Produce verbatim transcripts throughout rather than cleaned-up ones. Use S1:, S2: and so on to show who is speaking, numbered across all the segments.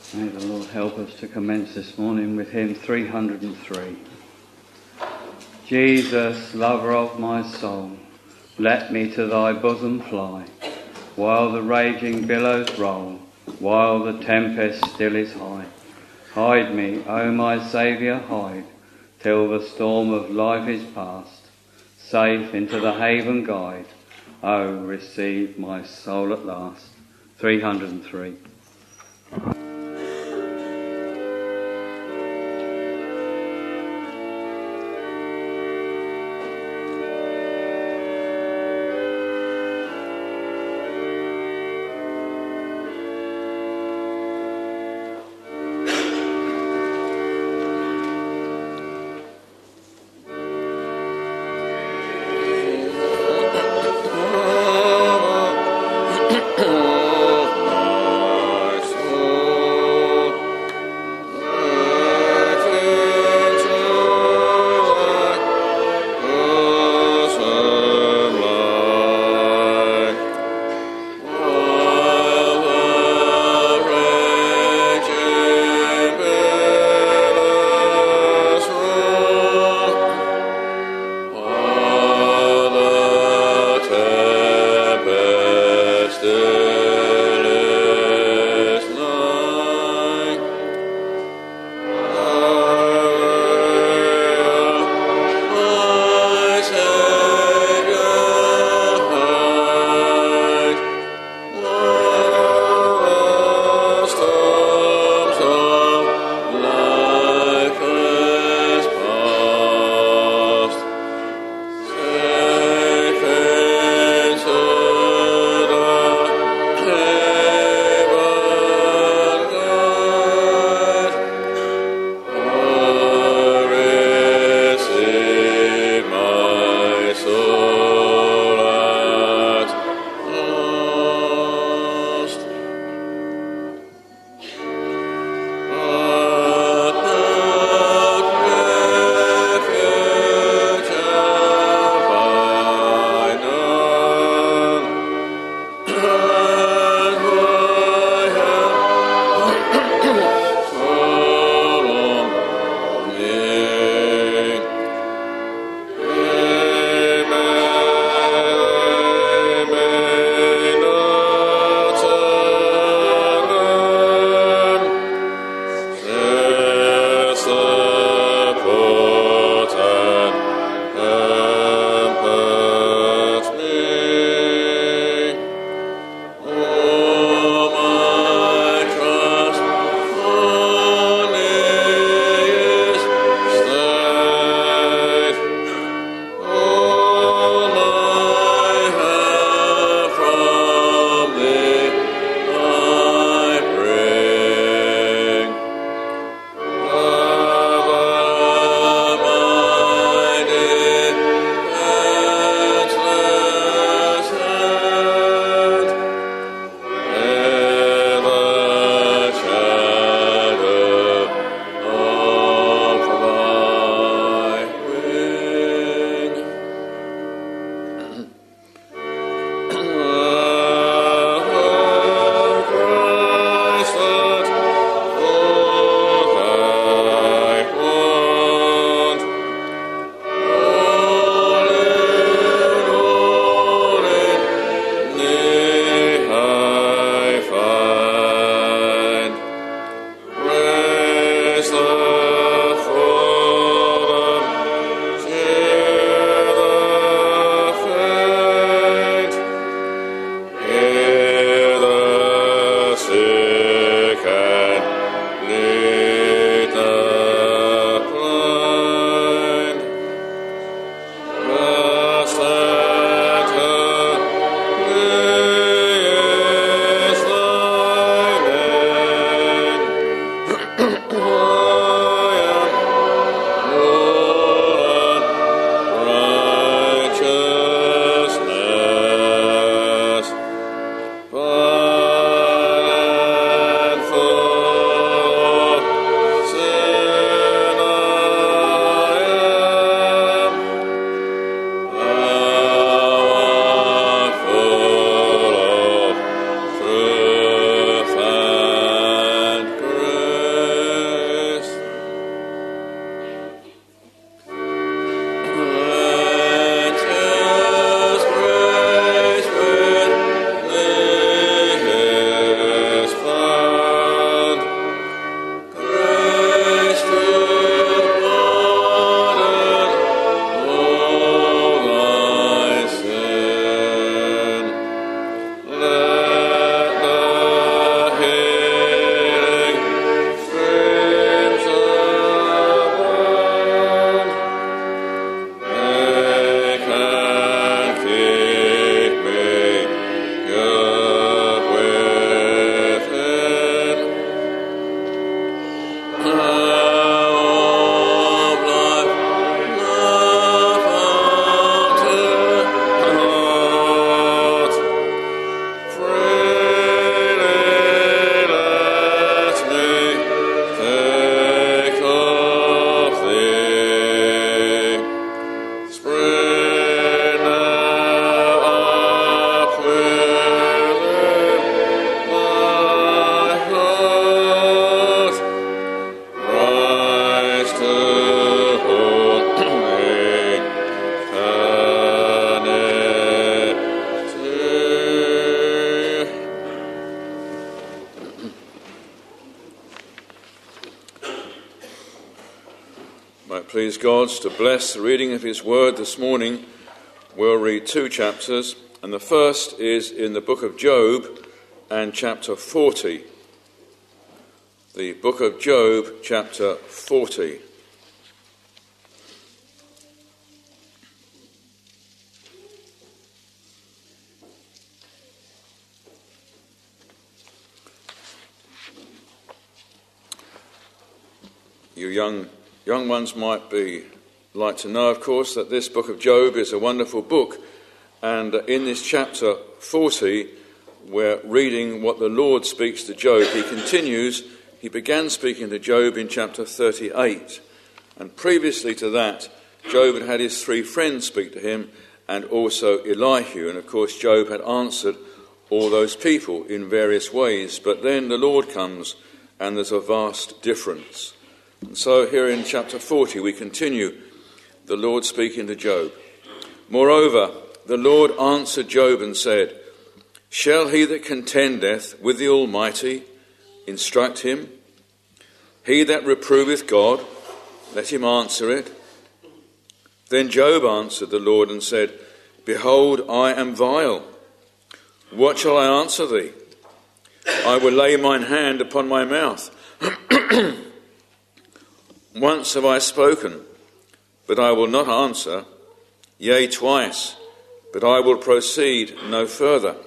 S1: May the Lord help us to commence this morning with hymn three hundred and three. Jesus, lover of my soul, let me to thy bosom fly, while the raging billows roll, while the tempest still is high. Hide me, O my Saviour, hide, till the storm of life is past. Safe into the haven guide, O receive my soul at last. three hundred and three.
S2: Oh, my soul. please God to bless the reading of his word this morning. We'll read two chapters, and the first is in the book of Job and chapter forty. The book of Job, chapter forty. You young young ones might be like to know, of course, that this book of Job is a wonderful book, and in this chapter forty, we're reading what the Lord speaks to Job. He continues. He began speaking to Job in chapter thirty-eight, and previously to that, Job had had his three friends speak to him, and also Elihu, and of course Job had answered all those people in various ways. But then the Lord comes, and there's a vast difference. And so here in chapter forty we continue, the Lord speaking to Job. Moreover, the Lord answered Job and said, Shall he that contendeth with the Almighty instruct him? He that reproveth God, let him answer it. Then Job answered the Lord and said, Behold, I am vile. What shall I answer thee? I will lay mine hand upon my mouth. Once have I spoken, but I will not answer, yea, twice, but I will proceed no further.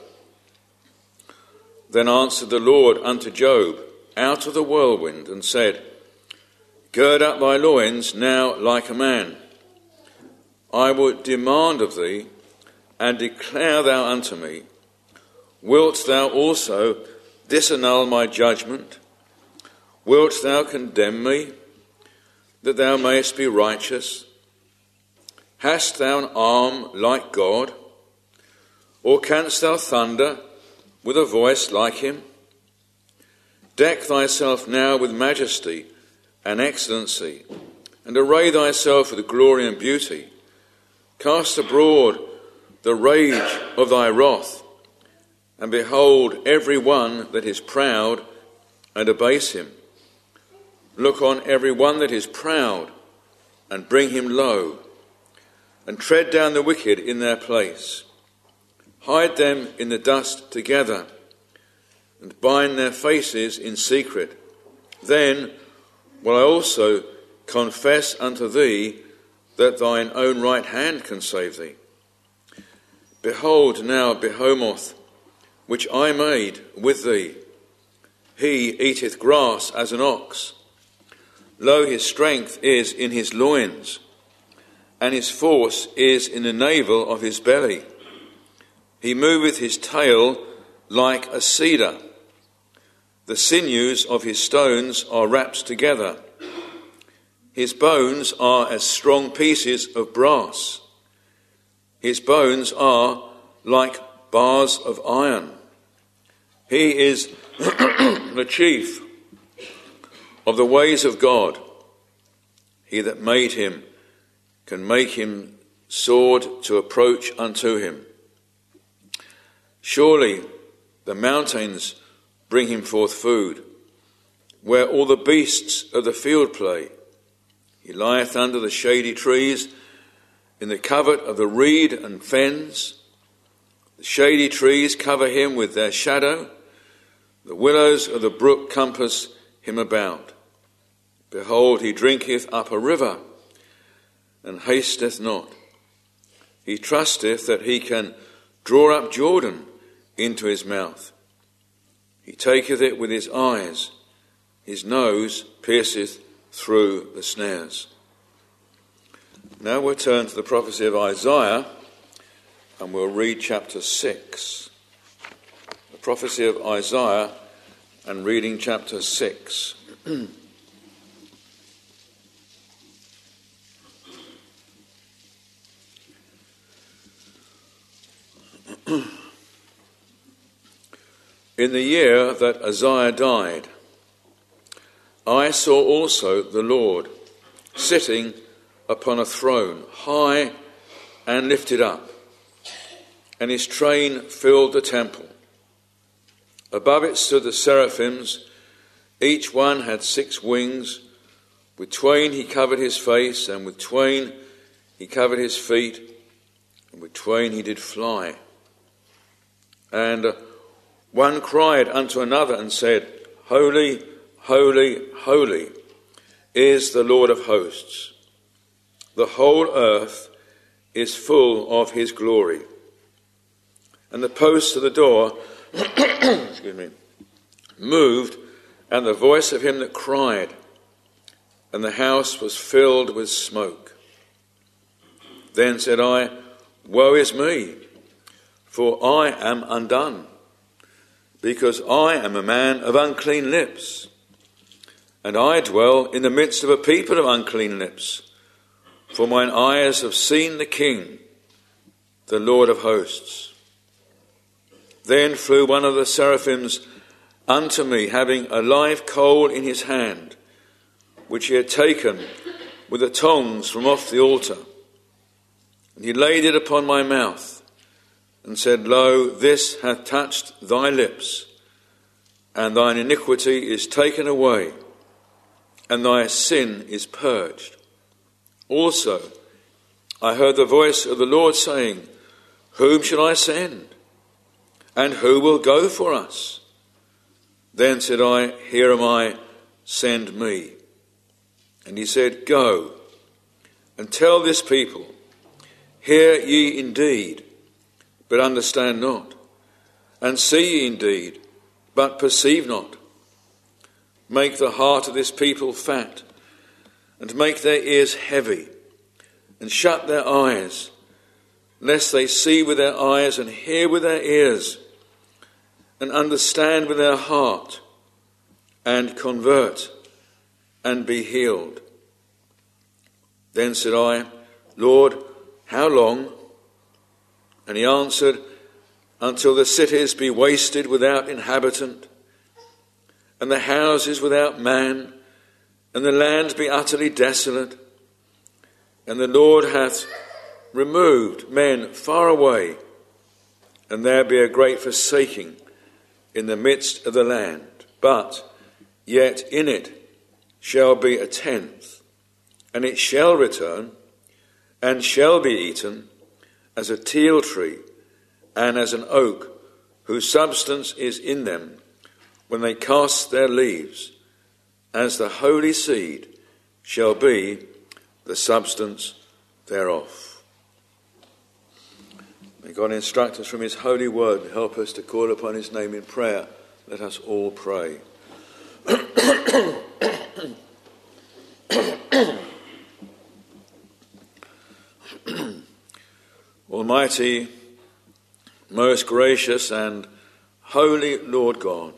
S2: Then answered the Lord unto Job out of the whirlwind, and said, Gird up thy loins now like a man. I will demand of thee, and declare thou unto me, Wilt thou also disannul my judgment? Wilt thou condemn me, that thou mayest be righteous? Hast thou an arm like God? Or canst thou thunder with a voice like him? Deck thyself now with majesty and excellency, and array thyself with glory and beauty. Cast abroad the rage of thy wrath, and behold every one that is proud, and abase him. Look on every one that is proud, and bring him low, and tread down the wicked in their place. Hide them in the dust together, and bind their faces in secret. Then will I also confess unto thee that thine own right hand can save thee. Behold now Behemoth, which I made with thee. He eateth grass as an ox. Lo, his strength is in his loins, and his force is in the navel of his belly. He moveth his tail like a cedar. The sinews of his stones are wrapped together. His bones are as strong pieces of brass. His bones are like bars of iron. He is the chief of the ways of God. He that made him can make him sword to approach unto him. Surely the mountains bring him forth food, where all the beasts of the field play. He lieth under the shady trees, in the covert of the reed and fens. The shady trees cover him with their shadow. The willows of the brook compass him about. Behold, he drinketh up a river, and hasteth not. He trusteth that he can draw up Jordan into his mouth. He taketh it with his eyes. His nose pierceth through the snares. Now we'll turn to the prophecy of Isaiah, and we'll read chapter six. The prophecy of Isaiah, and reading chapter six. In the year that Uzziah died, I saw also the Lord sitting upon a throne, high and lifted up, and his train filled the temple. Above it stood the seraphims. Each one had six wings. With twain he covered his face, and with twain he covered his feet, and with twain he did fly. And uh, one cried unto another and said, Holy, holy, holy is the Lord of hosts. The whole earth is full of his glory. And the posts of the door excuse me, moved, and the voice of him that cried, and the house was filled with smoke. Then said I, Woe is me, for I am undone, because I am a man of unclean lips, and I dwell in the midst of a people of unclean lips, for mine eyes have seen the King, the Lord of hosts. Then flew one of the seraphims unto me, having a live coal in his hand, which he had taken with the tongs from off the altar. And he laid it upon my mouth, and said, Lo, this hath touched thy lips, and thine iniquity is taken away, and thy sin is purged. Also I heard the voice of the Lord saying, Whom shall I send? And who will go for us? Then said I, Here am I, send me. And he said, Go, and tell this people, Hear ye indeed, but understand not, and see ye indeed, but perceive not. Make the heart of this people fat, and make their ears heavy, and shut their eyes, lest they see with their eyes, and hear with their ears, and understand with their heart, and convert, and be healed. Then said I, Lord, how long? And he answered, Until the cities be wasted without inhabitant, and the houses without man, and the land be utterly desolate, and the Lord hath removed men far away, and there be a great forsaking in the midst of the land. But yet in it shall be a tenth, and it shall return, and shall be eaten, as a teil tree, and as an oak, whose substance is in them, when they cast their leaves, as the holy seed shall be the substance thereof. May God instruct us from his holy word and help us to call upon his name in prayer. Let us all pray. Almighty, most gracious and holy Lord God,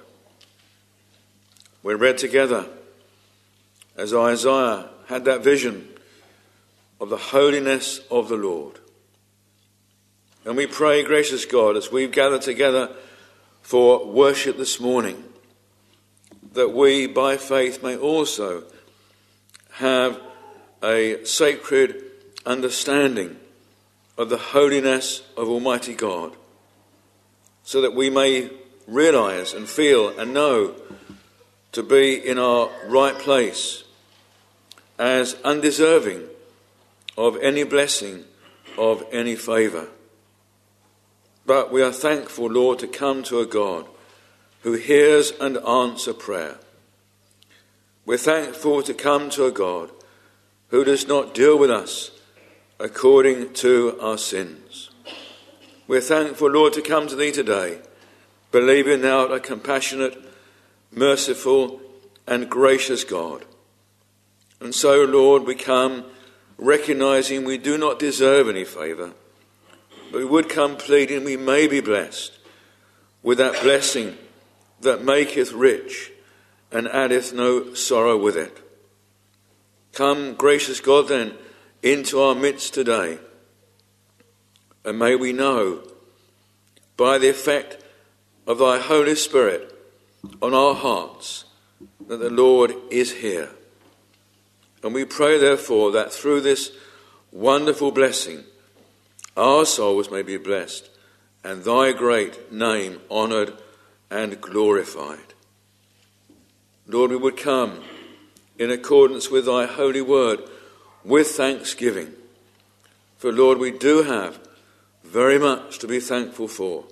S2: we read together as Isaiah had that vision of the holiness of the Lord. And we pray, gracious God, as we've gathered together for worship this morning, that we by faith may also have a sacred understanding of the holiness of Almighty God, so that we may realize and feel and know to be in our right place as undeserving of any blessing, of any favour. But we are thankful, Lord, to come to a God who hears and answers prayer. We're thankful to come to a God who does not deal with us according to our sins. We're thankful, Lord, to come to thee today, believing thou art a compassionate, merciful and gracious God. And so, Lord, we come recognizing we do not deserve any favour, but we would come pleading we may be blessed with that blessing that maketh rich and addeth no sorrow with it. Come, gracious God, then, into our midst today, and may we know by the effect of thy Holy Spirit on our hearts that the Lord is here. And we pray, therefore, that through this wonderful blessing, our souls may be blessed and thy great name honoured and glorified. Lord, we would come in accordance with thy holy word, with thanksgiving. For, Lord, we do have very much to be thankful for.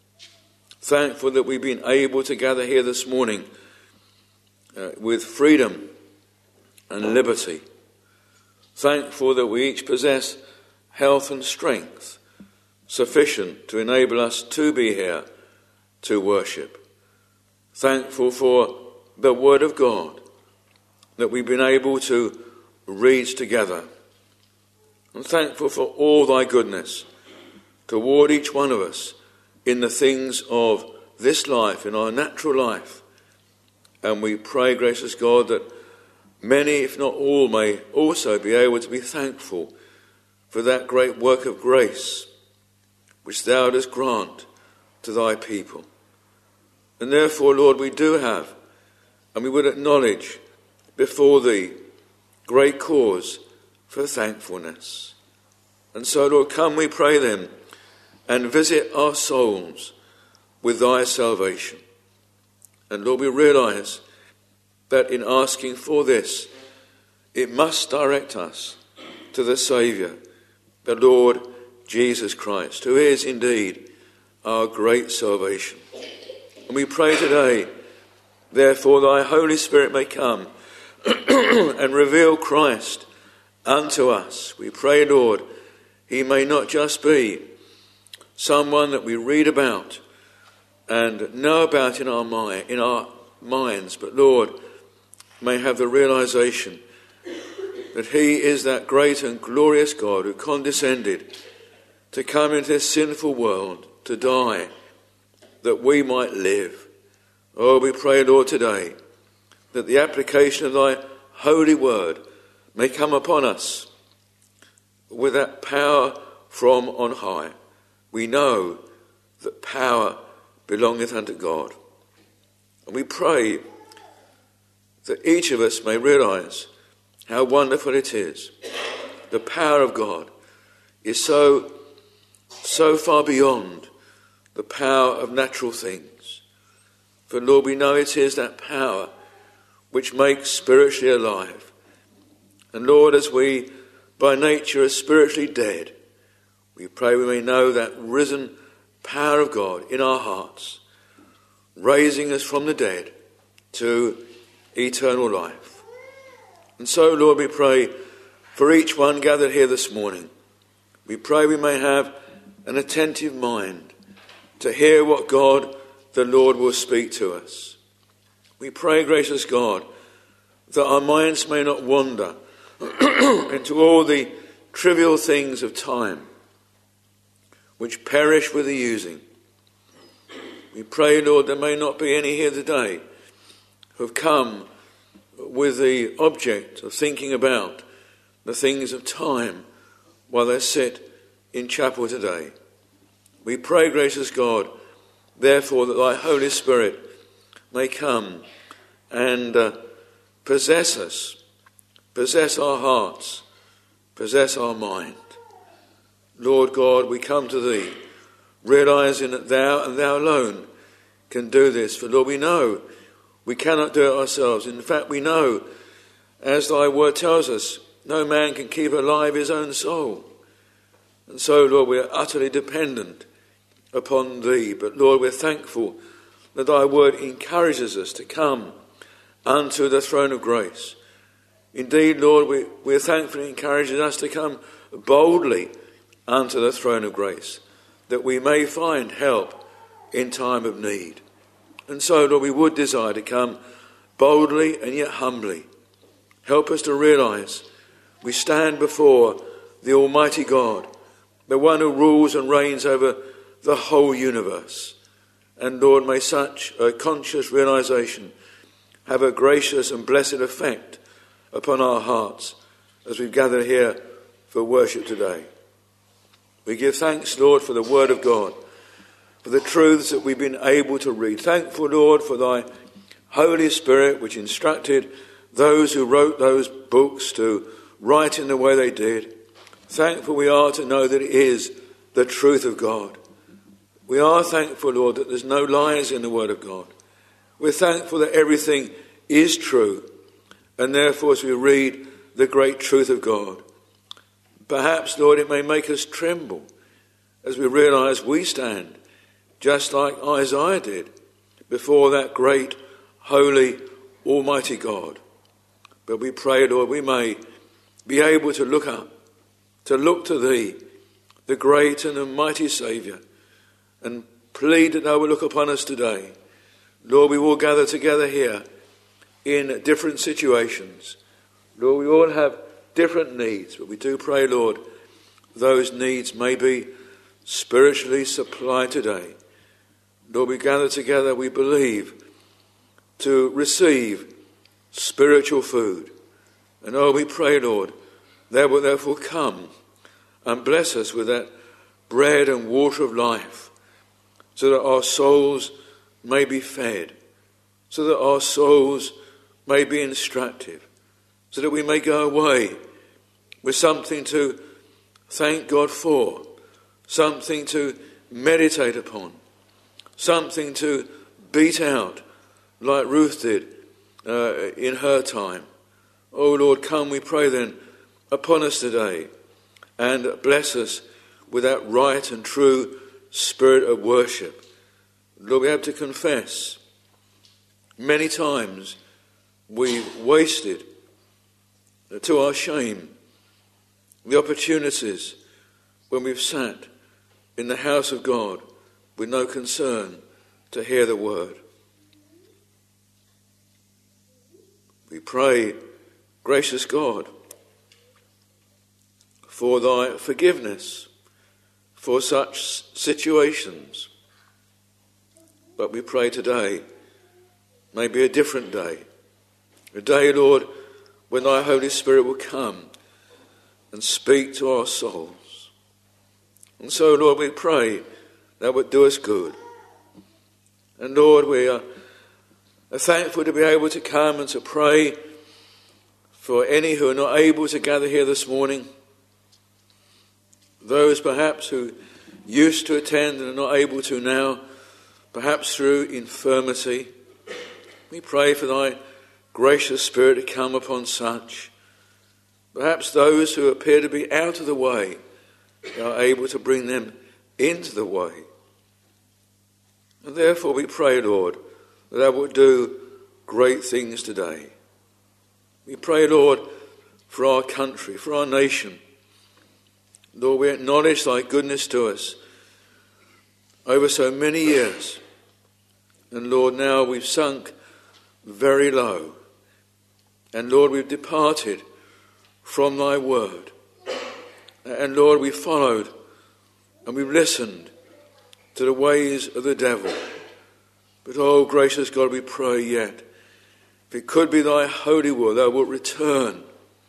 S2: Thankful that we've been able to gather here this morning uh, with freedom and liberty. Thankful that we each possess health and strength sufficient to enable us to be here to worship. Thankful for the Word of God that we've been able to read together. And thankful for all thy goodness toward each one of us in the things of this life, in our natural life. And we pray, gracious God, that many, if not all, may also be able to be thankful for that great work of grace which thou dost grant to thy people. And therefore, Lord, we do have, and we would acknowledge before thee, great cause for thankfulness. And so, Lord, come, we pray then, and visit our souls with thy salvation. And Lord, we realise that in asking for this, it must direct us to the Saviour, the Lord Jesus Christ, who is indeed our great salvation. And we pray today, therefore, thy Holy Spirit may come and reveal Christ unto us. We pray, Lord, he may not just be someone that we read about and know about in our mind, in our minds, but Lord, may have the realization that he is that great and glorious God who condescended to come into this sinful world to die that we might live. Oh, we pray, Lord, today that the application of thy holy word may come upon us with that power from on high. We know that power belongeth unto God. And we pray that each of us may realise how wonderful it is. The power of God is so, so far beyond the power of natural things. For, Lord, we know it is that power which makes spiritually alive. And, Lord, as we by nature are spiritually dead, we pray we may know that risen power of God in our hearts, raising us from the dead to eternal life. And so, Lord, we pray for each one gathered here this morning. We pray we may have an attentive mind to hear what God, the Lord, will speak to us. We pray, gracious God, that our minds may not wander into all the trivial things of time which perish with the using. We pray, Lord, there may not be any here today who have come with the object of thinking about the things of time while they sit in chapel today. We pray, gracious God, therefore, that thy Holy Spirit may come and uh, possess us, possess our hearts, possess our mind. Lord God, we come to thee, realising that thou and thou alone can do this. For, Lord, we know we cannot do it ourselves. In fact, we know, as thy word tells us, no man can keep alive his own soul. And so, Lord, we are utterly dependent upon thee. But, Lord, we're thankful that thy word encourages us to come unto the throne of grace. Indeed, Lord, we, we're thankful it encourages us to come boldly unto the throne of grace, that we may find help in time of need. And so, Lord, we would desire to come boldly and yet humbly. Help us to realise we stand before the Almighty God, the one who rules and reigns over the whole universe. And, Lord, may such a conscious realisation have a gracious and blessed effect upon our hearts as we've gathered here for worship today. We give thanks, Lord, for the word of God, for the truths that we've been able to read. Thankful, Lord, for thy Holy Spirit, which instructed those who wrote those books to write in the way they did. Thankful we are to know that it is the truth of God. We are thankful, Lord, that there's no lies in the word of God. We're thankful that everything is true. And therefore, as we read the great truth of God, perhaps, Lord, it may make us tremble as we realise we stand, just like Isaiah did, before that great, holy, almighty God. But we pray, Lord, we may be able to look up, to look to Thee, the great and the mighty Saviour, and plead that Thou will look upon us today. Lord, we all gather together here in different situations. Lord, we all have different needs, but we do pray, Lord, those needs may be spiritually supplied today. Lord, we gather together, we believe, to receive spiritual food. And oh, we pray, Lord, Thou wilt therefore come and bless us with that bread and water of life, so that our souls may be fed, so that our souls may be instructive, so that we may go away with something to thank God for, something to meditate upon, something to beat out like Ruth did uh, in her time. Oh Lord, come, we pray then, upon us today, and bless us with that right and true spirit of worship. Lord, we have to confess many times we've wasted, to our shame, the opportunities when we've sat in the house of God with no concern to hear the word. We pray, gracious God, for Thy forgiveness for such situations. But we pray today may be a different day. A day, Lord, when Thy Holy Spirit will come and speak to our souls. And so, Lord, we pray that would do us good. And Lord, we are thankful to be able to come and to pray for any who are not able to gather here this morning. Those perhaps who used to attend and are not able to now, perhaps through infirmity. We pray for Thy gracious Spirit to come upon such. Perhaps those who appear to be out of the way, Thou are able to bring them into the way. And therefore we pray, Lord, that Thou wilt do great things today. We pray, Lord, for our country, for our nation. Lord, we acknowledge Thy goodness to us over so many years. And Lord, now we've sunk very low. And Lord, we've departed from Thy word. And Lord, we followed and we've listened to the ways of the devil. But oh, gracious God, we pray yet, if it could be Thy holy will, Thou wilt return.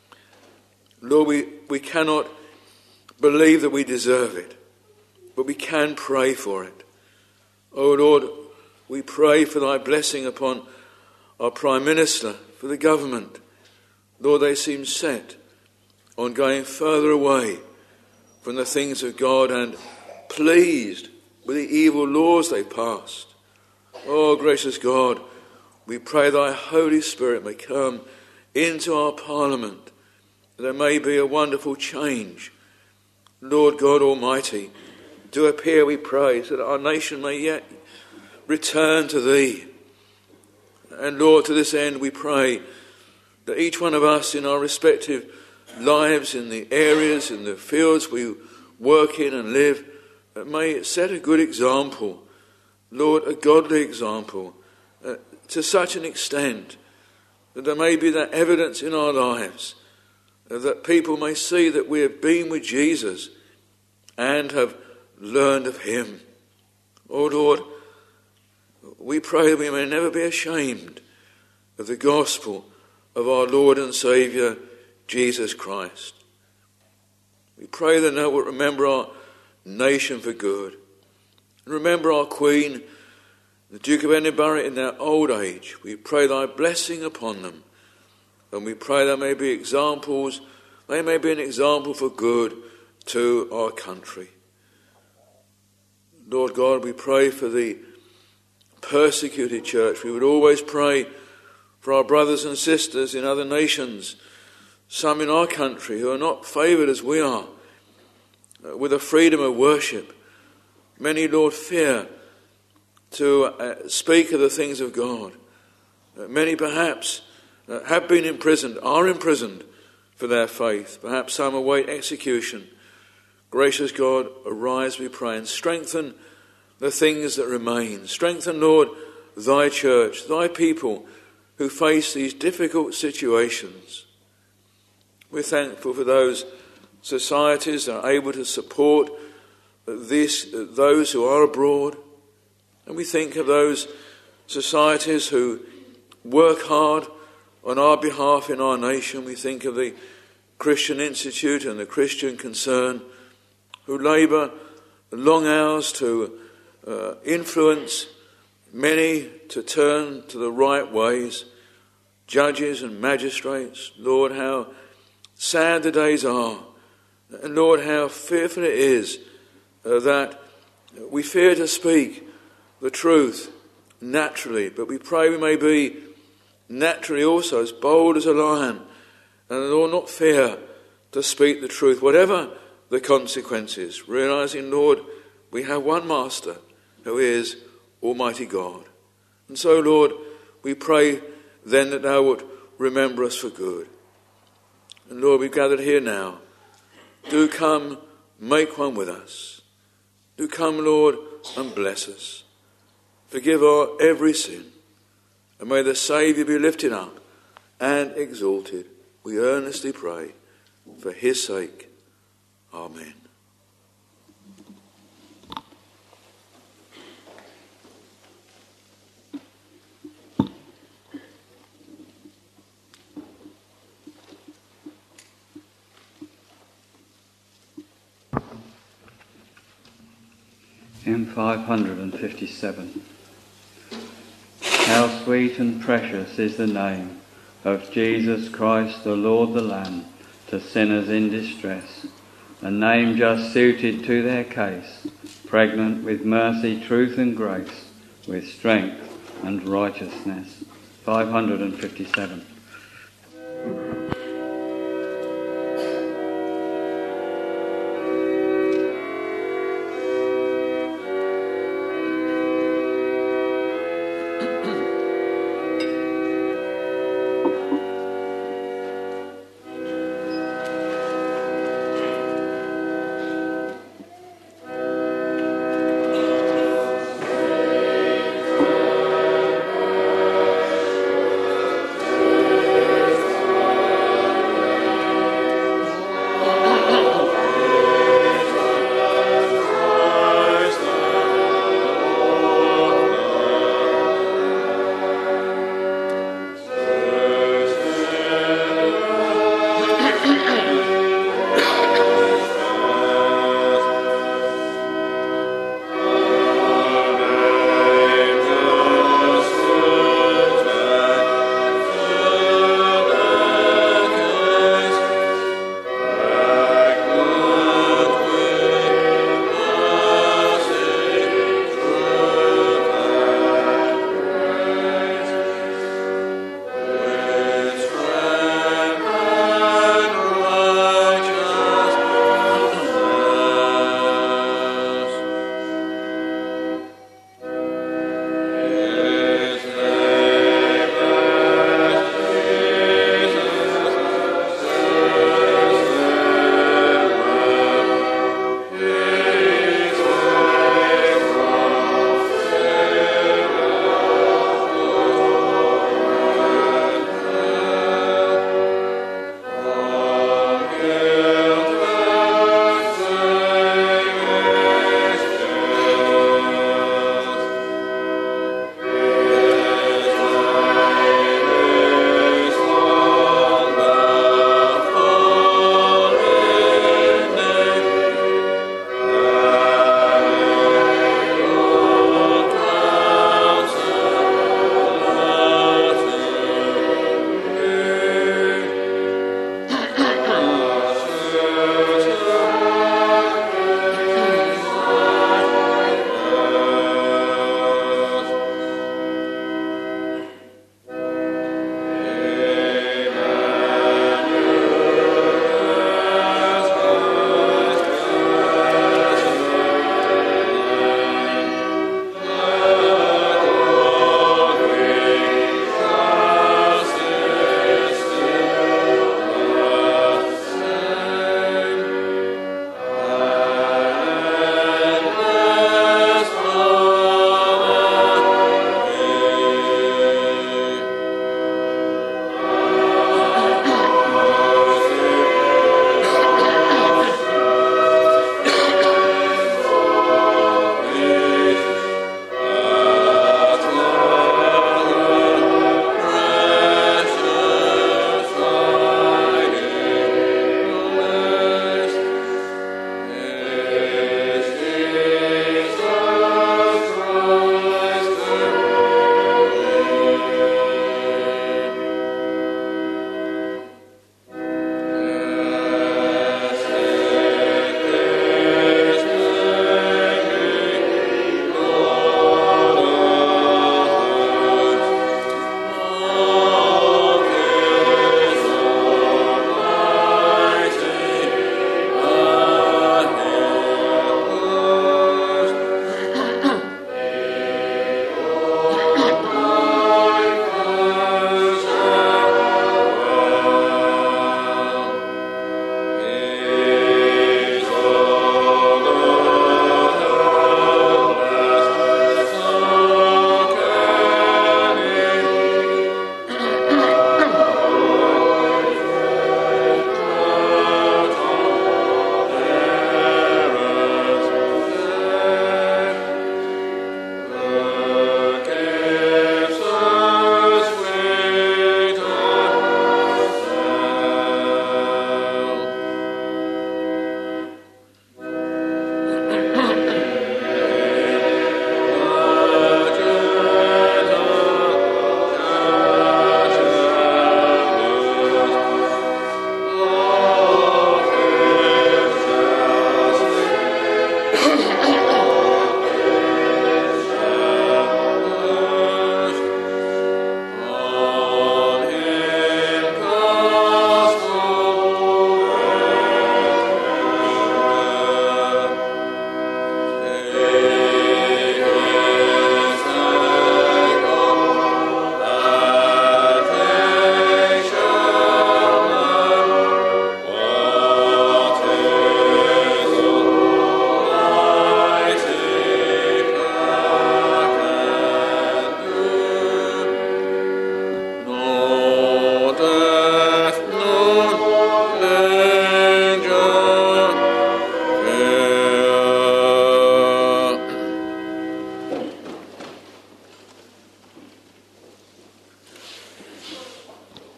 S2: Lord, we, we cannot believe that we deserve it, but we can pray for it. Oh Lord, we pray for Thy blessing upon our Prime Minister, for the government. Lord, they seem set on going further away from the things of God and pleased with the evil laws they passed. Oh, gracious God, we pray Thy Holy Spirit may come into our Parliament, that there may be a wonderful change. Lord God Almighty, do appear, we pray, so that our nation may yet return to Thee. And Lord, to this end we pray that each one of us in our respective lives, in the areas, in the fields we work in and live, may set a good example, Lord, a godly example, uh, to such an extent that there may be that evidence in our lives, uh, that people may see that we have been with Jesus and have learned of Him. Oh Lord, we pray that we may never be ashamed of the gospel of our Lord and Saviour, Jesus Christ. We pray that Thou wilt remember our nation for good. And remember our Queen, the Duke of Edinburgh, in their old age. We pray Thy blessing upon them. And we pray there may be examples, they may be an example for good to our country. Lord God, we pray for the persecuted church. We would always pray for our brothers and sisters in other nations, some in our country who are not favoured as we are, uh, with a freedom of worship. Many, Lord, fear to uh, speak of the things of God. Uh, many perhaps uh, have been imprisoned, are imprisoned for their faith. Perhaps some await execution. Gracious God, arise, we pray, and strengthen the things that remain. Strengthen, Lord, thy church, thy people who face these difficult situations. We're thankful for those societies that are able to support this, those who are abroad. And we think of those societies who work hard on our behalf in our nation. We think of the Christian Institute and the Christian Concern, who labour long hours to uh, influence many to turn to the right ways, judges and magistrates. Lord, how sad the days are, and Lord, how fearful it is uh, that we fear to speak the truth naturally, but we pray we may be naturally also as bold as a lion, and Lord, not fear to speak the truth, whatever the consequences, realising, Lord, we have one Master who is Almighty God. And so, Lord, we pray then that thou would remember us for good. And Lord, we've gathered here now. Do come, make one with us. Do come, Lord, and bless us. Forgive our every sin. And may the Saviour be lifted up and exalted. We earnestly pray for his sake. Amen.
S1: Hymn five hundred fifty-seven. How sweet and precious is the name of Jesus Christ, the Lord, the Lamb, to sinners in distress, a name just suited to their case, pregnant with mercy, truth and grace, with strength and righteousness. five hundred fifty-seven.
S3: Thank you.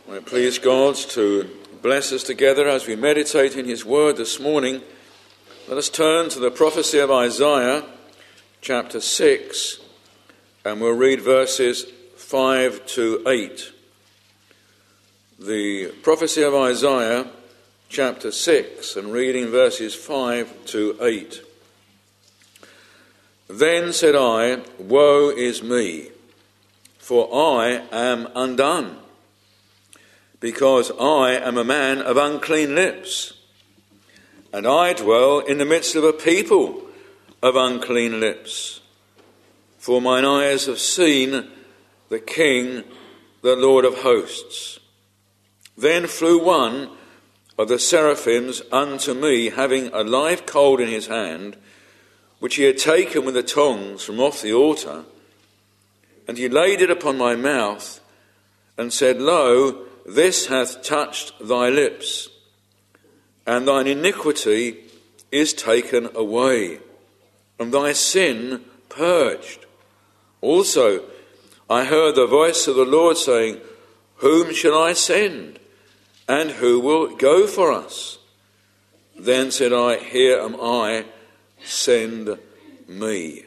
S2: May it please God to bless us together as we meditate in his word this morning. Let us turn to the prophecy of Isaiah, chapter six, and we'll read verses five to eight. The prophecy of Isaiah, chapter six, and reading verses five to eight. Then said I, woe is me, for I am undone, because I am a man of unclean lips, and I dwell in the midst of a people of unclean lips. For mine eyes have seen the King, the Lord of hosts. Then flew one of the seraphims unto me, having a live coal in his hand, which he had taken with the tongs from off the altar, and he laid it upon my mouth, and said, Lo, this hath touched thy lips, and thine iniquity is taken away, and thy sin purged. Also I heard the voice of the Lord saying, Whom shall I send, and who will go for us? Then said I, Here am I, send me.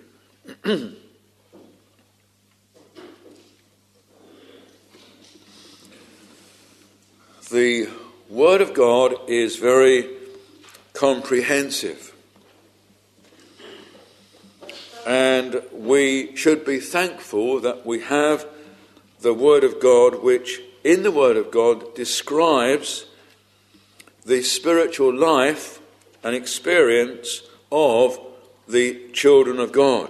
S2: The Word of God is very comprehensive, and we should be thankful that we have the Word of God, which in the Word of God describes the spiritual life and experience of the children of God.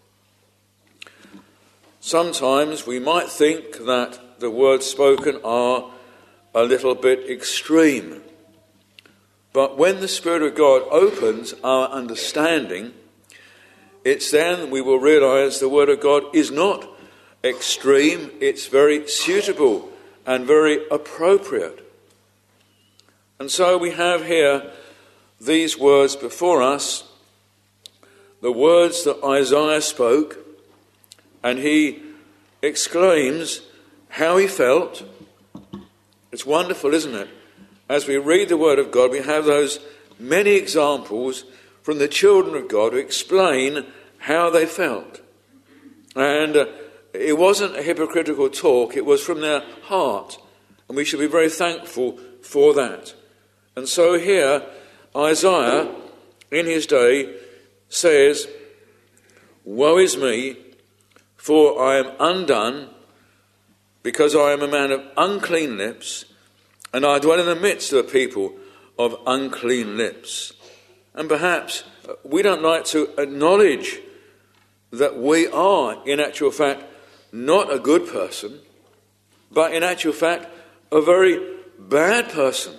S2: Sometimes we might think that the words spoken are a little bit extreme. But when the Spirit of God opens our understanding, it's then we will realise the Word of God is not extreme, it's very suitable and very appropriate. And so we have here these words before us, the words that Isaiah spoke, and he exclaims how he felt. It's wonderful, isn't it? As we read the Word of God, we have those many examples from the children of God who explain how they felt. And uh, it wasn't a hypocritical talk, it was from their heart. And we should be very thankful for that. And so here, Isaiah, in his day, says, Woe is me, for I am undone, because I am a man of unclean lips, and I dwell in the midst of a people of unclean lips. And perhaps we don't like to acknowledge that we are, in actual fact, not a good person, but in actual fact, a very bad person.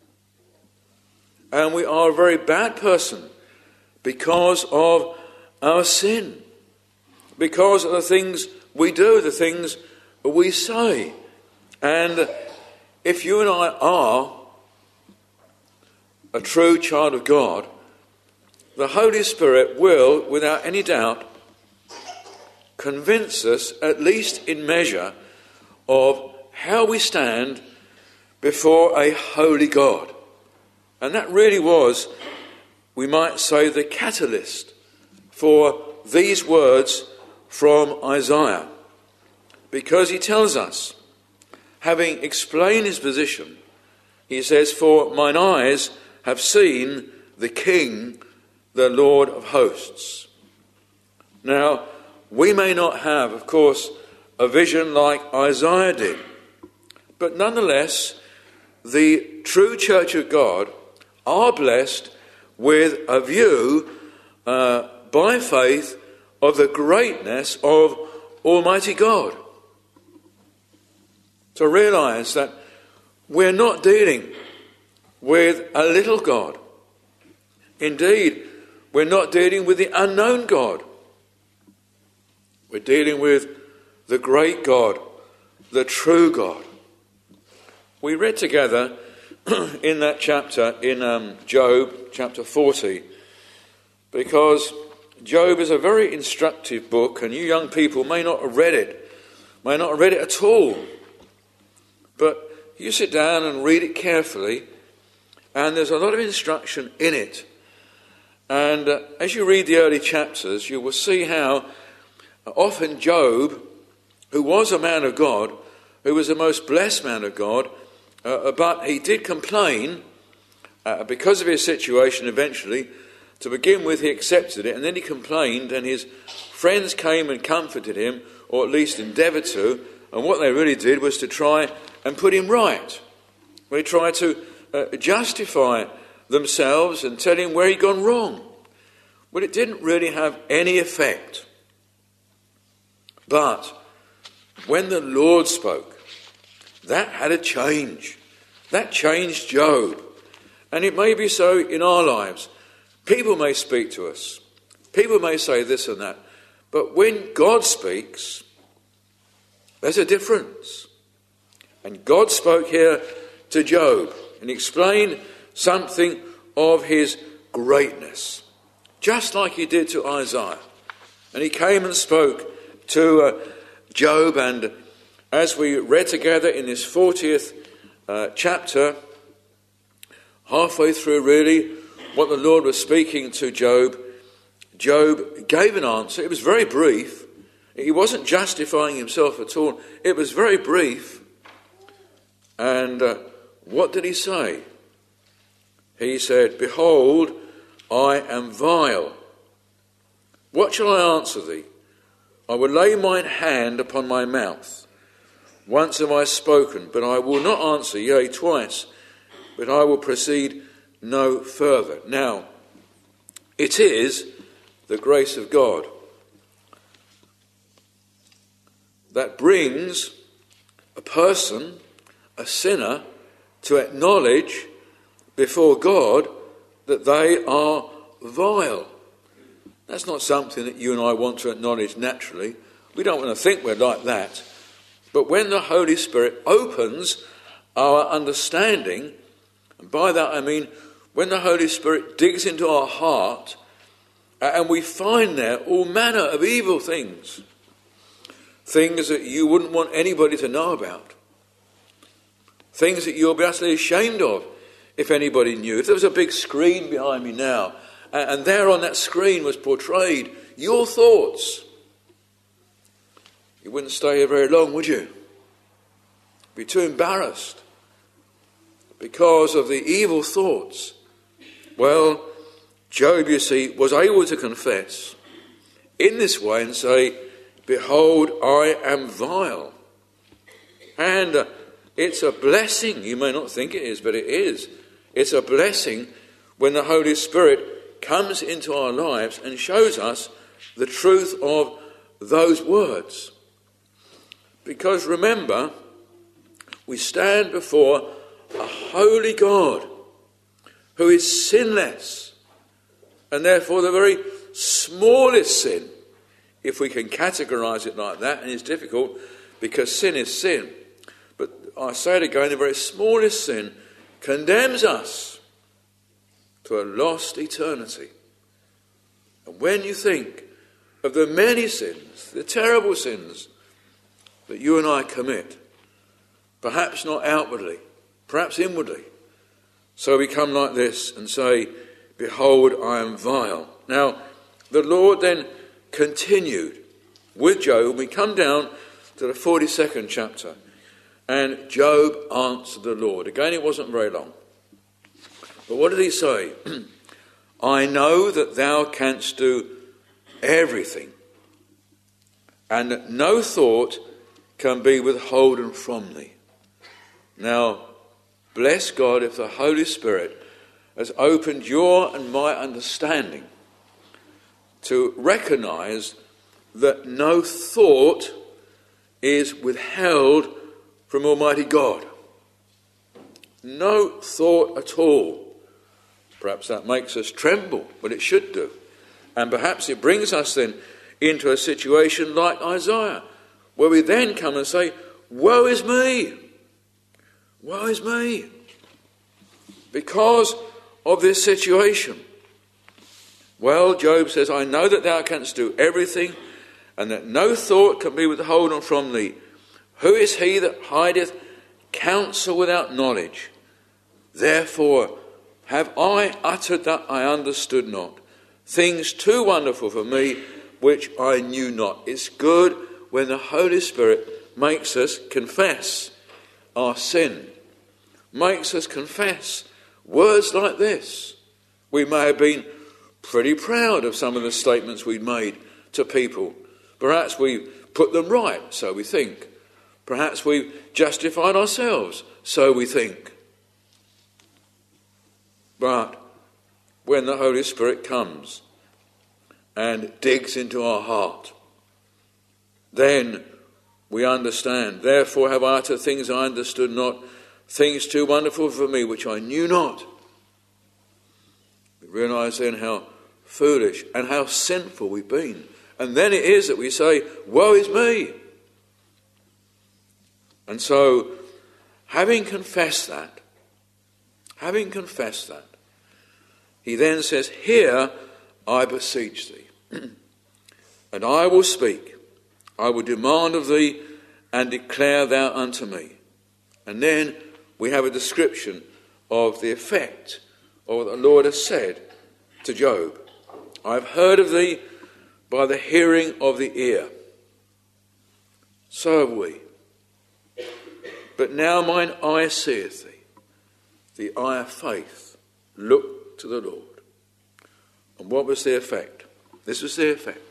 S2: And we are a very bad person because of our sin, because of the things we do, the things we say. And if you and I are a true child of God, the Holy Spirit will, without any doubt, convince us, at least in measure, of how we stand before a holy God. And that really was, we might say, the catalyst for these words from Isaiah. Because he tells us, having explained his position, he says, For mine eyes have seen the King, the Lord of hosts. Now, we may not have, of course, a vision like Isaiah did, but nonetheless, the true church of God are blessed with a view uh, by faith of the greatness of Almighty God. To realise that we're not dealing with a little God. Indeed, we're not dealing with the unknown God. We're dealing with the great God, the true God. We read together in that chapter in um, Job, chapter forty, because Job is a very instructive book, and you young people may not have read it, may not have read it at all. But you sit down and read it carefully, and there's a lot of instruction in it. And uh, as you read the early chapters, you will see how often Job, who was a man of God, who was the most blessed man of God, uh, but he did complain uh, because of his situation eventually. To begin with, he accepted it, and then he complained, and his friends came and comforted him, or at least endeavoured to, and what they really did was to try and put him right. They tried to uh, justify themselves and tell him where he'd gone wrong. Well, it didn't really have any effect. But when the Lord spoke, that had a change. That changed Job. And it may be so in our lives. People may speak to us. People may say this and that. But when God speaks, there's a difference. And God spoke here to Job and explained something of his greatness, just like he did to Isaiah. And he came and spoke to uh, Job, and as we read together in this fortieth uh, chapter, halfway through really, what the Lord was speaking to Job, Job gave an answer. It was very brief. He wasn't justifying himself at all. It was very brief. And uh, what did he say? He said, "Behold, I am vile. What shall I answer thee? I will lay mine hand upon my mouth. Once have I spoken, but I will not answer, yea, twice, but I will proceed no further." Now, it is the grace of God that brings a person, a sinner, to acknowledge before God that they are vile. That's not something that you and I want to acknowledge naturally. We don't want to think we're like that. But when the Holy Spirit opens our understanding, and by that I mean when the Holy Spirit digs into our heart and we find there all manner of evil things, things that you wouldn't want anybody to know about, things that you'll be utterly ashamed of if anybody knew. If there was a big screen behind me now, and there on that screen was portrayed your thoughts, you wouldn't stay here very long, would you? Be too embarrassed because of the evil thoughts. Well, Job, you see, was able to confess in this way and say, "Behold, I am vile." And uh, it's a blessing. You may not think it is, but it is. It's a blessing when the Holy Spirit comes into our lives and shows us the truth of those words. Because remember, we stand before a holy God who is sinless, and therefore the very smallest sin, if we can categorize it like that, and it's difficult because sin is sin, but I say it again, the very smallest sin condemns us to a lost eternity. And when you think of the many sins, the terrible sins that you and I commit, perhaps not outwardly, perhaps inwardly, so we come like this and say, "Behold, I am vile." Now, the Lord then continued with Job. We come down to the forty-second chapter, and Job answered the Lord. Again, it wasn't very long. But what did he say? "I know that thou canst do everything, and that no thought can be withholden from thee." Now, bless God if the Holy Spirit has opened your and my understanding to recognise that no thought is withheld from Almighty God. No thought at all. Perhaps that makes us tremble, but it should do. And perhaps it brings us then into a situation like Isaiah, where we then come and say, "Woe is me! Woe is me!" Because of this situation. Well, Job says, "I know that thou canst do everything, and that no thought can be withholden from thee. Who is he that hideth counsel without knowledge. Therefore have I uttered that I understood not, things too wonderful for me which I knew not. It's good when the Holy Spirit makes us confess our sin, makes us confess words like this. We may have been pretty proud of some of the statements we'd made to people. Perhaps we put them right, so we think. Perhaps we've justified ourselves, so we think. But when the Holy Spirit comes and digs into our heart, then we understand. Therefore have I uttered things I understood not, things too wonderful for me which I knew not. We realise then how foolish and how sinful we've been. And then it is that we say, woe is me. And so, having confessed that, having confessed that, he then says, here I beseech thee, and I will speak, I will demand of thee, and declare thou unto me. And then we have a description of the effect of what the Lord has said to Job. I have heard of thee by the hearing of the ear. So have we. But now mine eye seeth thee, the eye of faith. Look to the Lord. And what was the effect? This was the effect.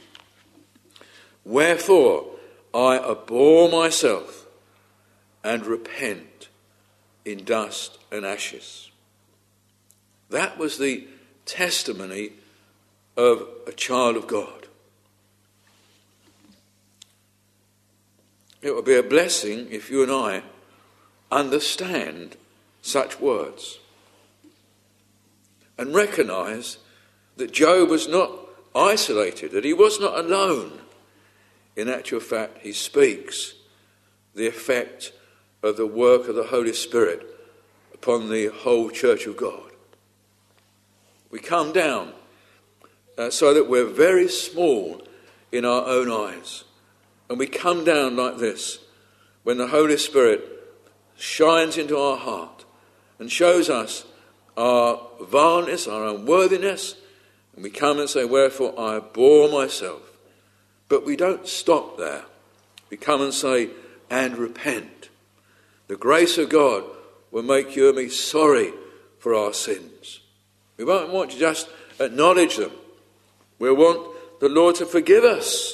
S2: Wherefore I abhor myself and repent in dust and ashes. That was the testimony of a child of God. It would be a blessing if you and I understand such words and recognise that Job was not isolated, that he was not alone. In actual fact, he speaks the effect of the work of the Holy Spirit upon the whole church of God. We come down uh, so that we're very small in our own eyes. And we come down like this when the Holy Spirit shines into our heart and shows us our vileness, our unworthiness, and we come and say, wherefore I abhor myself. But we don't stop there. We come and say, and repent. The grace of God will make you and me sorry for our sins. We won't want to just acknowledge them. We want the Lord to forgive us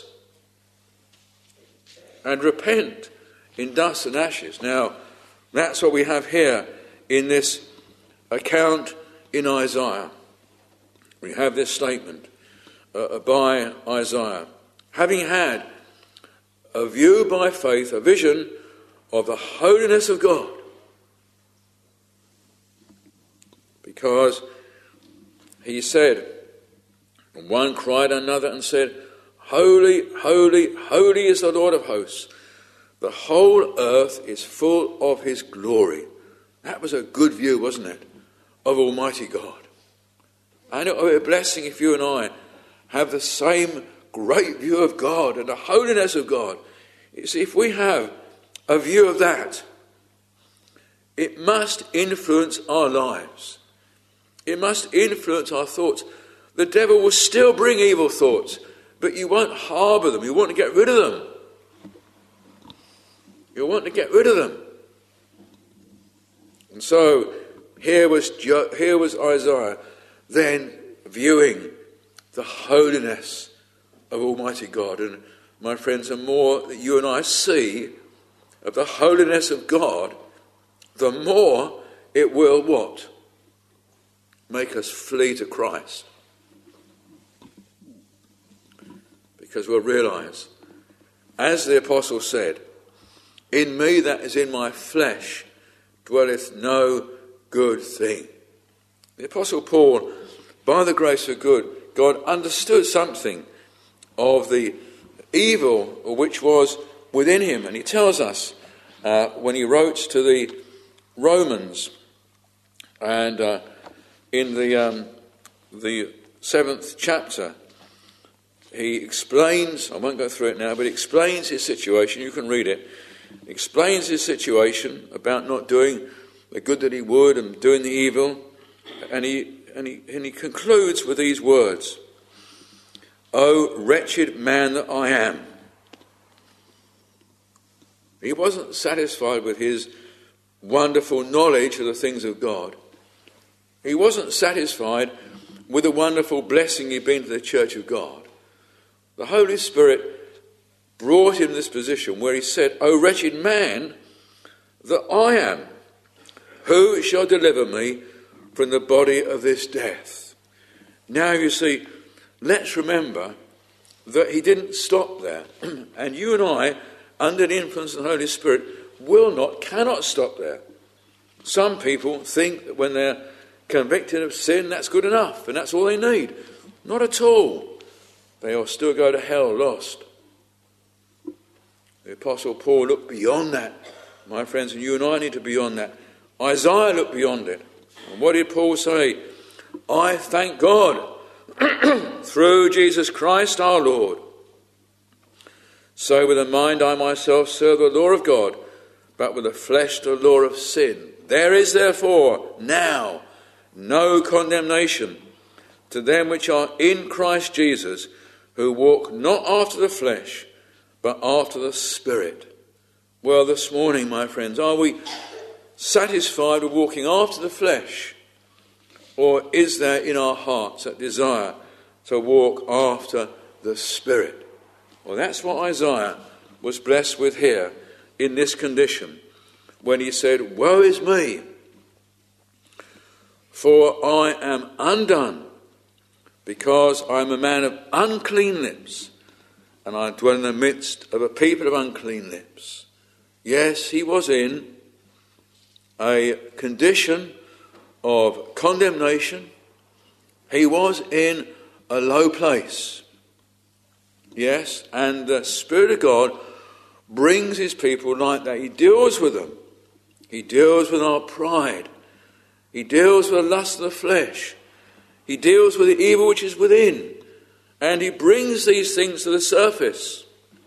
S2: and repent in dust and ashes. Now, that's what we have here in this account in Isaiah. We have this statement uh, by Isaiah. Having had a view by faith, a vision of the holiness of God. Because he said, and one cried another and said, holy, holy, holy is the Lord of hosts. The whole earth is full of his glory. That was a good view, wasn't it, of Almighty God. And it would be a blessing if you and I have the same great view of God and the holiness of God. You see, if we have a view of that, it must influence our lives. It must influence our thoughts. The devil will still bring evil thoughts, but you won't harbour them. You want to get rid of them. You want to get rid of them. And so here was jo- here was Isaiah then viewing the holiness of Almighty God. And my friends, the more that you and I see of the holiness of God, the more it will what? Make us flee to Christ. Because we'll realise, as the apostle said, in me, that is in my flesh, dwelleth no good thing. The apostle Paul, by the grace of good, God understood something of the evil which was within him. And he tells us uh, when he wrote to the Romans, and uh, in the um, the seventh chapter, he explains, I won't go through it now, but he explains his situation. You can read it explains his situation about not doing the good that he would and doing the evil, and he, and he, and he concludes with these words, "O wretched man that I am." He wasn't satisfied with his wonderful knowledge of the things of God. He wasn't satisfied with the wonderful blessing he'd been to the church of God. The Holy Spirit brought him to this position where he said, "O wretched man that I am, who shall deliver me from the body of this death?" Now you see, let's remember that he didn't stop there. And you and I, under the influence of the Holy Spirit, will not, cannot stop there. Some people think that when they're convicted of sin, that's good enough, and that's all they need. Not at all. They will still go to hell lost. The Apostle Paul looked beyond that, my friends, and you and I need to be beyond that. Isaiah looked beyond it. And what did Paul say? "I thank God through Jesus Christ our Lord. So with the mind I myself serve the law of God, but with the flesh the law of sin. There is therefore now no condemnation to them which are in Christ Jesus, who walk not after the flesh, but after the Spirit." Well, this morning, my friends, are we satisfied with walking after the flesh? Or is there in our hearts that desire to walk after the Spirit? Well, that's what Isaiah was blessed with here in this condition when he said, "Woe is me, for I am undone, because I am a man of unclean lips, and I dwell in the midst of a people of unclean lips." Yes, he was in a condition of condemnation. He was in a low place. Yes, and the Spirit of God brings his people like that. He deals with them. He deals with our pride. He deals with the lust of the flesh. He deals with the evil which is within. And he brings these things to the surface.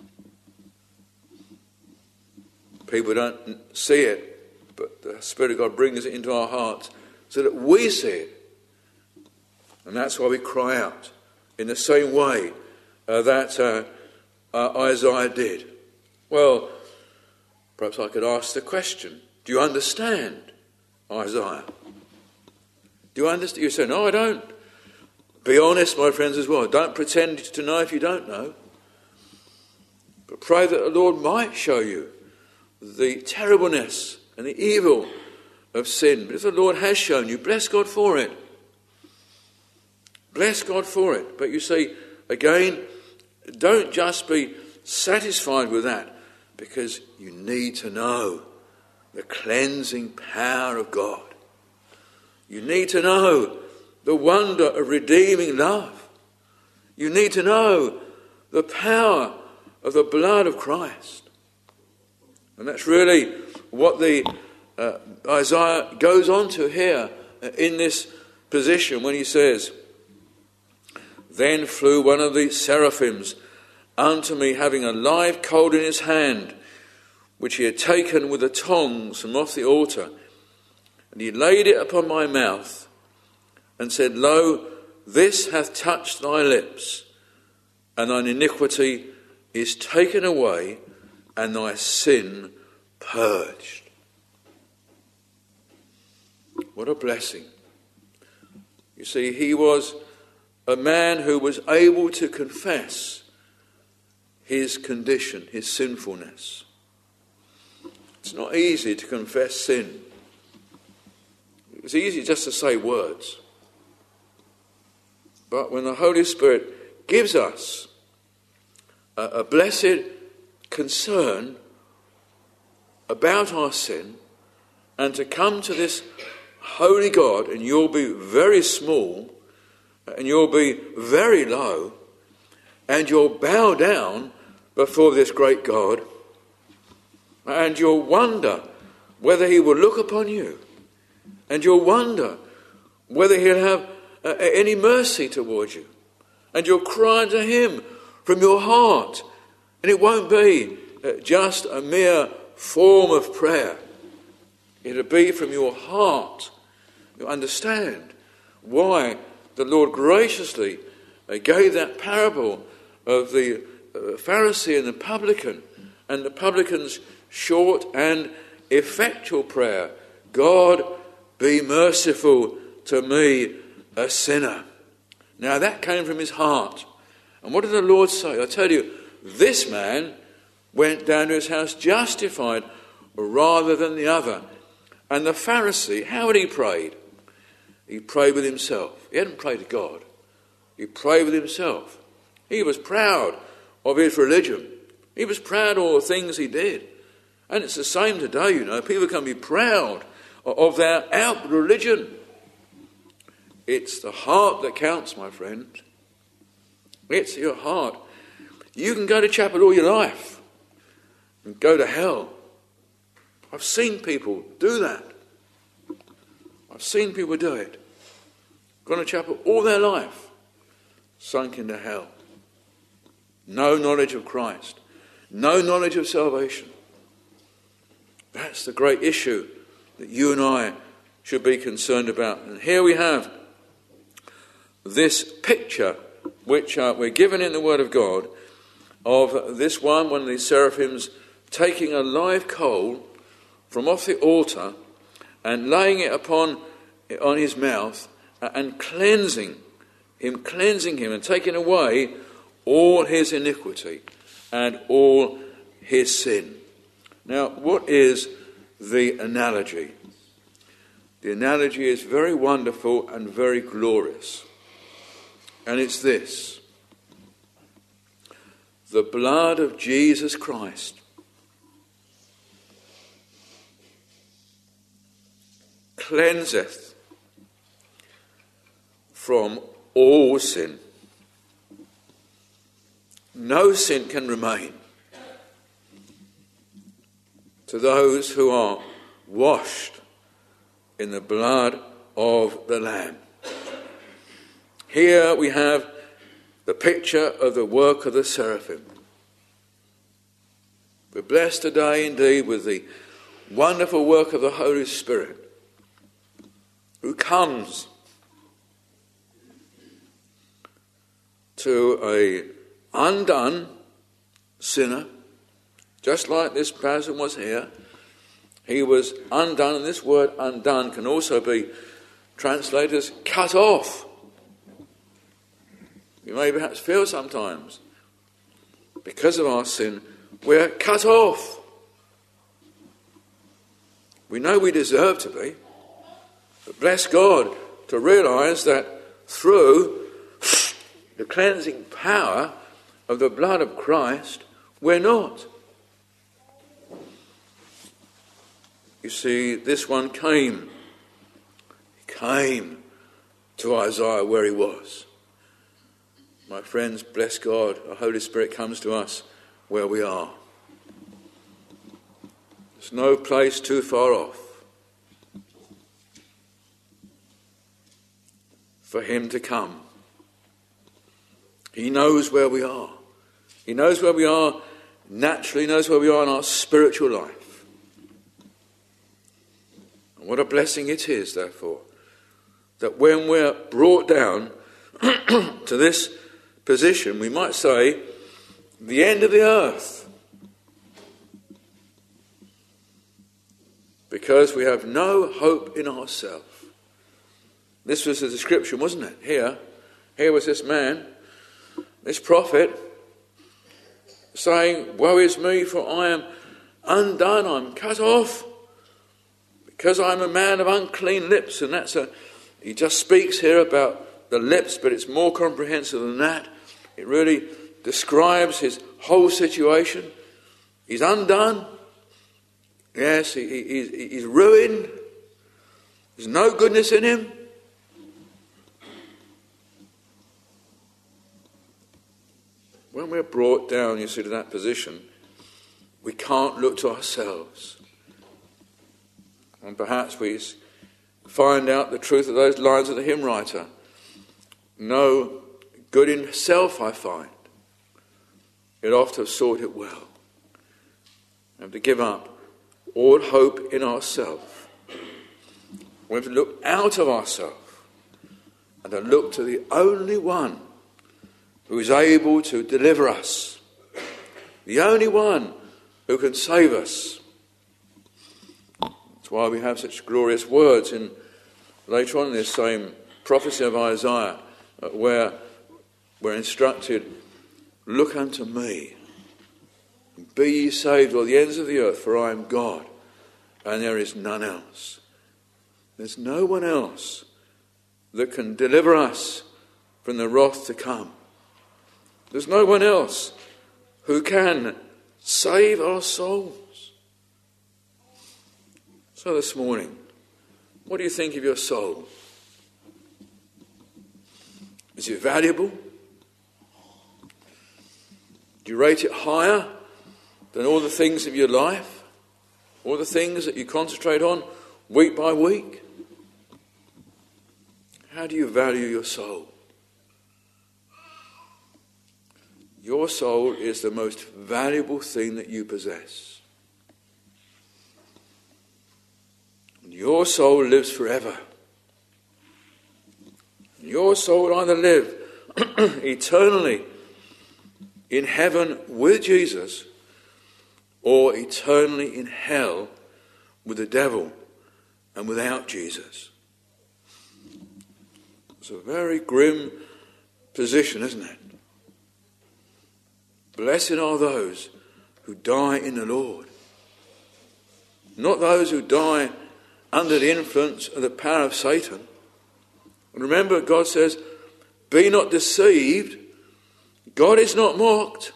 S2: People don't see it, but the Spirit of God brings it into our hearts so that we see it. And that's why we cry out in the same way uh, that uh, uh, Isaiah did. Well, perhaps I could ask the question, do you understand Isaiah? Do you understand? You say, "No, I don't." Be honest, my friends, as well. Don't pretend to know if you don't know. But pray that the Lord might show you the terribleness and the evil of sin. But if the Lord has shown you, bless God for it. Bless God for it. But you see, again, don't just be satisfied with that, because you need to know the cleansing power of God. You need to know the wonder of redeeming love. You need to know the power of the blood of Christ. And that's really what the uh, Isaiah goes on to here in this position when he says, "Then flew one of the seraphims unto me, having a live coal in his hand, which he had taken with the tongs from off the altar. And he laid it upon my mouth, and said, Lo, this hath touched thy lips, and thine iniquity is taken away, and thy sin purged." What a blessing. You see, he was a man who was able to confess his condition, his sinfulness. It's not easy to confess sin. It's easy just to say words. But when the Holy Spirit gives us a, a blessed concern about our sin, and to come to this holy God, and you'll be very small, and you'll be very low, and you'll bow down before this great God, and you'll wonder whether he will look upon you, and you'll wonder whether he'll have uh, any mercy towards you, and you'll cry to him from your heart, and it won't be uh, just a mere form of prayer. It'll be from your heart. You understand why the Lord graciously gave that parable of the Pharisee and the publican, and the publican's short and effectual prayer, God, be merciful to me, a sinner. Now that came from his heart. And what did the Lord say? I tell you, this man went down to his house justified rather than the other. And the Pharisee, how had he prayed? He prayed with himself. He hadn't prayed to God. He prayed with himself. He was proud of his religion. He was proud of all the things he did. And it's the same today, you know. People can be proud of their outward religion. It's the heart that counts, my friend. It's your heart. You can go to chapel all your life and go to hell. I've seen people do that. I've seen people do it. Gone to chapel all their life, sunk into hell. No knowledge of Christ. No knowledge of salvation. That's the great issue that you and I should be concerned about. And here we have this picture which uh, we're given in the Word of God of this one, one of these seraphims, taking a live coal from off the altar and laying it upon on his mouth and cleansing him, cleansing him and taking away all his iniquity and all his sin. Now, what is the analogy? The analogy is very wonderful and very glorious. And it's this: the blood of Jesus Christ cleanseth from all sin. No sin can remain to those who are washed in the blood of the Lamb. Here we have the picture of the work of the seraphim. We're blessed today indeed with the wonderful work of the Holy Spirit, who comes to a undone sinner, just like this person was here. He was undone, and this word undone can also be translated as cut off. You may perhaps feel sometimes, because of our sin, we're cut off. We know we deserve to be, but bless God to realise that through the cleansing power of the blood of Christ, we're not. You see, this one came. He came to Isaiah where he was. My friends, bless God, the Holy Spirit comes to us where we are. There's no place too far off for him to come. He knows where we are. He knows where we are naturally, he knows where we are in our spiritual life. And what a blessing it is, therefore, that when we're brought down to this position, we might say, the end of the earth, because we have no hope in ourselves. This was the description, wasn't it? Here, here was this man, this prophet, saying, woe is me, for I am undone, I'm cut off, because I'm a man of unclean lips. And that's a, he just speaks here about the lips, but it's more comprehensive than that. It really describes his whole situation. He's undone. Yes, he, he, he's ruined. There's no goodness in him. When we're brought down, you see, to that position, we can't look to ourselves. And perhaps we find out the truth of those lines of the hymn writer. No good in self I find, yet oft have sought it well. I have to give up all hope in ourselves. We have to look out of ourselves and to look to the only one who is able to deliver us, the only one who can save us. That's why we have such glorious words in later on in this same prophecy of Isaiah, where we're instructed, look unto me, and be ye saved all the ends of the earth, for I am God, and there is none else. There's no one else that can deliver us from the wrath to come. There's no one else who can save our souls. So this morning, what do you think of your soul? Is it valuable? Do you rate it higher than all the things of your life? All the things that you concentrate on week by week? How do you value your soul? Your soul is the most valuable thing that you possess. And your soul lives forever. Your soul will either live eternally in heaven with Jesus or eternally in hell with the devil and without Jesus. It's a very grim position, isn't it? Blessed are those who die in the Lord. Not those who die under the influence of the power of Satan. And remember, God says, be not deceived. God is not mocked.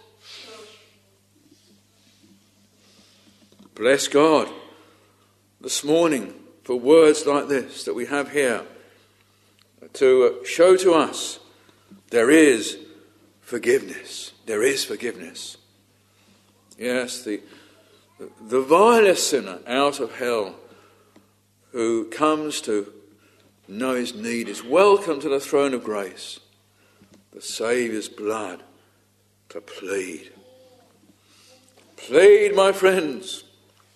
S2: Bless God this morning for words like this that we have here to show to us there is forgiveness. There is forgiveness. Yes, the, the vilest sinner out of hell who comes to know his need is welcome to the throne of grace, the Saviour's blood to plead. Plead, my friends,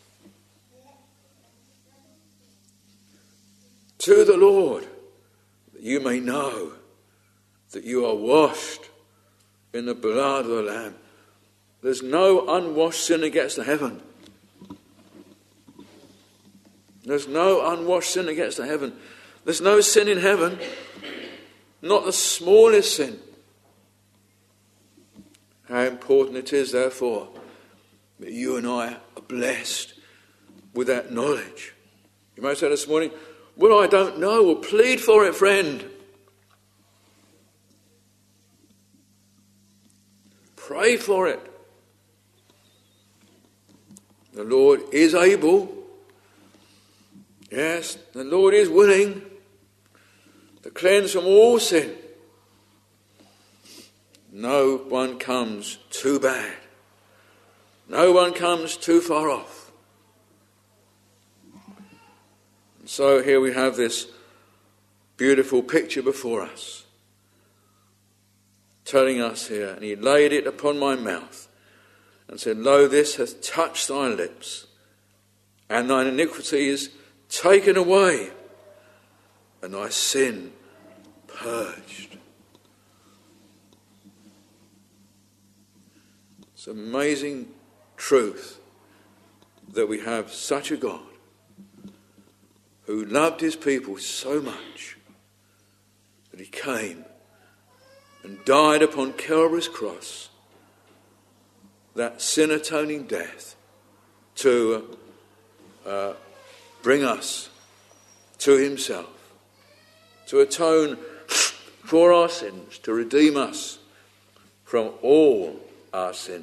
S2: to the Lord, that you may know that you are washed in the blood of the Lamb. There's no unwashed sinner gets to heaven. There's no unwashed sinner gets to heaven. There's no sin in heaven, not the smallest sin. How important it is, therefore, that you and I are blessed with that knowledge. You might say this morning, well, I don't know. Well, plead for it, friend. Pray for it. The Lord is able. Yes, the Lord is willing to cleanse from all sin. No one comes too bad. No one comes too far off. And so here we have this beautiful picture before us, telling us here, and he laid it upon my mouth and said, lo, this hath touched thy lips, and thine iniquity is taken away, and thy sin purged. It's an amazing truth that we have such a God who loved his people so much that he came and died upon Calvary's cross, that sin-atoning death, to uh, bring us to himself, to atone for our sins, to redeem us from all our sins.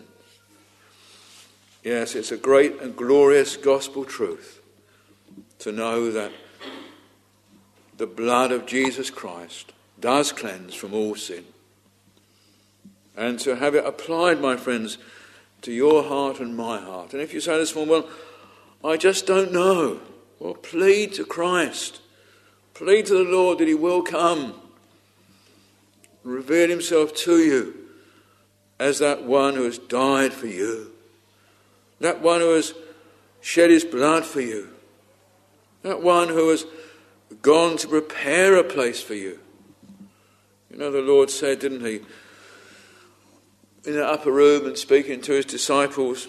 S2: Yes, it's a great and glorious gospel truth to know that the blood of Jesus Christ does cleanse from all sin. And to have it applied, my friends, to your heart and my heart. And if you say this morning, well, I just don't know. Well, plead to Christ. Plead to the Lord that he will come and reveal himself to you as that one who has died for you. That one who has shed his blood for you. That one who has gone to prepare a place for you. You know, the Lord said, didn't he, in the upper room and speaking to his disciples,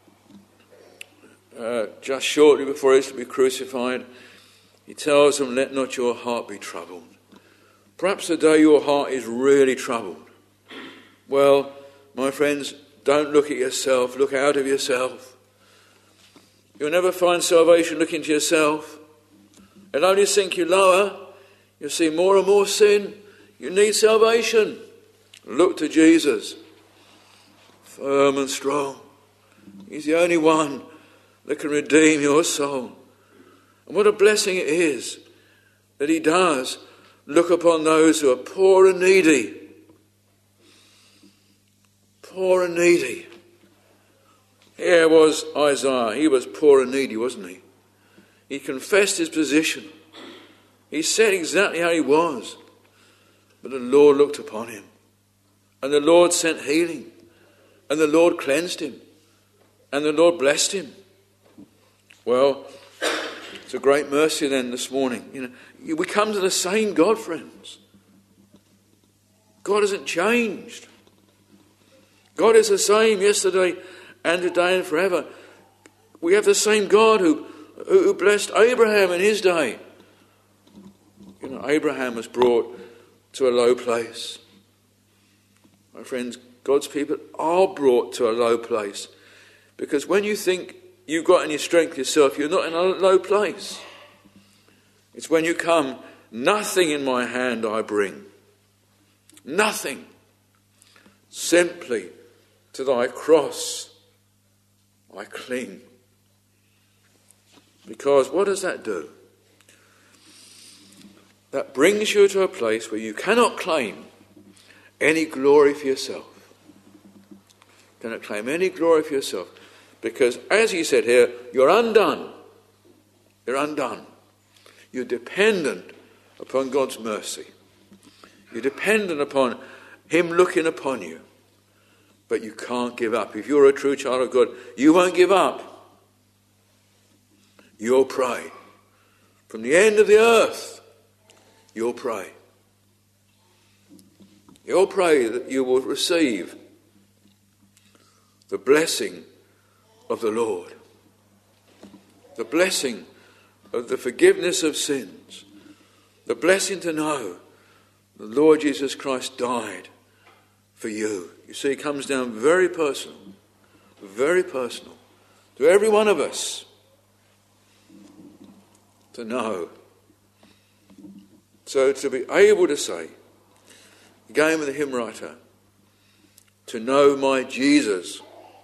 S2: uh, just shortly before he is to be crucified, he tells them, let not your heart be troubled. Perhaps today your heart is really troubled. Well, my friends, don't look at yourself, look out of yourself. You'll never find salvation looking to yourself. It'll only sink you lower. You'll see more and more sin. You need salvation. Look to Jesus, firm and strong. He's the only one that can redeem your soul. And what a blessing it is that he does look upon those who are poor and needy. Poor and needy. Here was Isaiah. He was poor and needy, wasn't he? He confessed his position. He said exactly how he was. But the Lord looked upon him. And the Lord sent healing. And the Lord cleansed him. And the Lord blessed him. Well, it's a great mercy then this morning. You know, we come to the same God, friends. God hasn't changed. God is the same yesterday and today and forever. We have the same God who, who blessed Abraham in his day. You know, Abraham was brought to a low place. My friends, God's people are brought to a low place. Because when you think you've got any strength yourself, you're not in a low place. It's when you come, nothing in my hand I bring. Nothing. Simply to thy cross I cling. Because what does that do? That brings you to a place where you cannot claim any glory for yourself. You cannot claim any glory for yourself. Because, as he said here, you're undone. You're undone. You're dependent upon God's mercy. You're dependent upon him looking upon you. But you can't give up. If you're a true child of God, you won't give up. You'll pray. From the end of the earth, you'll pray. You'll pray that you will receive the blessing of the Lord. The blessing of the forgiveness of sins. The blessing to know the Lord Jesus Christ died for you. You see, it comes down very personal. Very personal. To every one of us. To know. So to be able to say, again with the hymn writer, to know my Jesus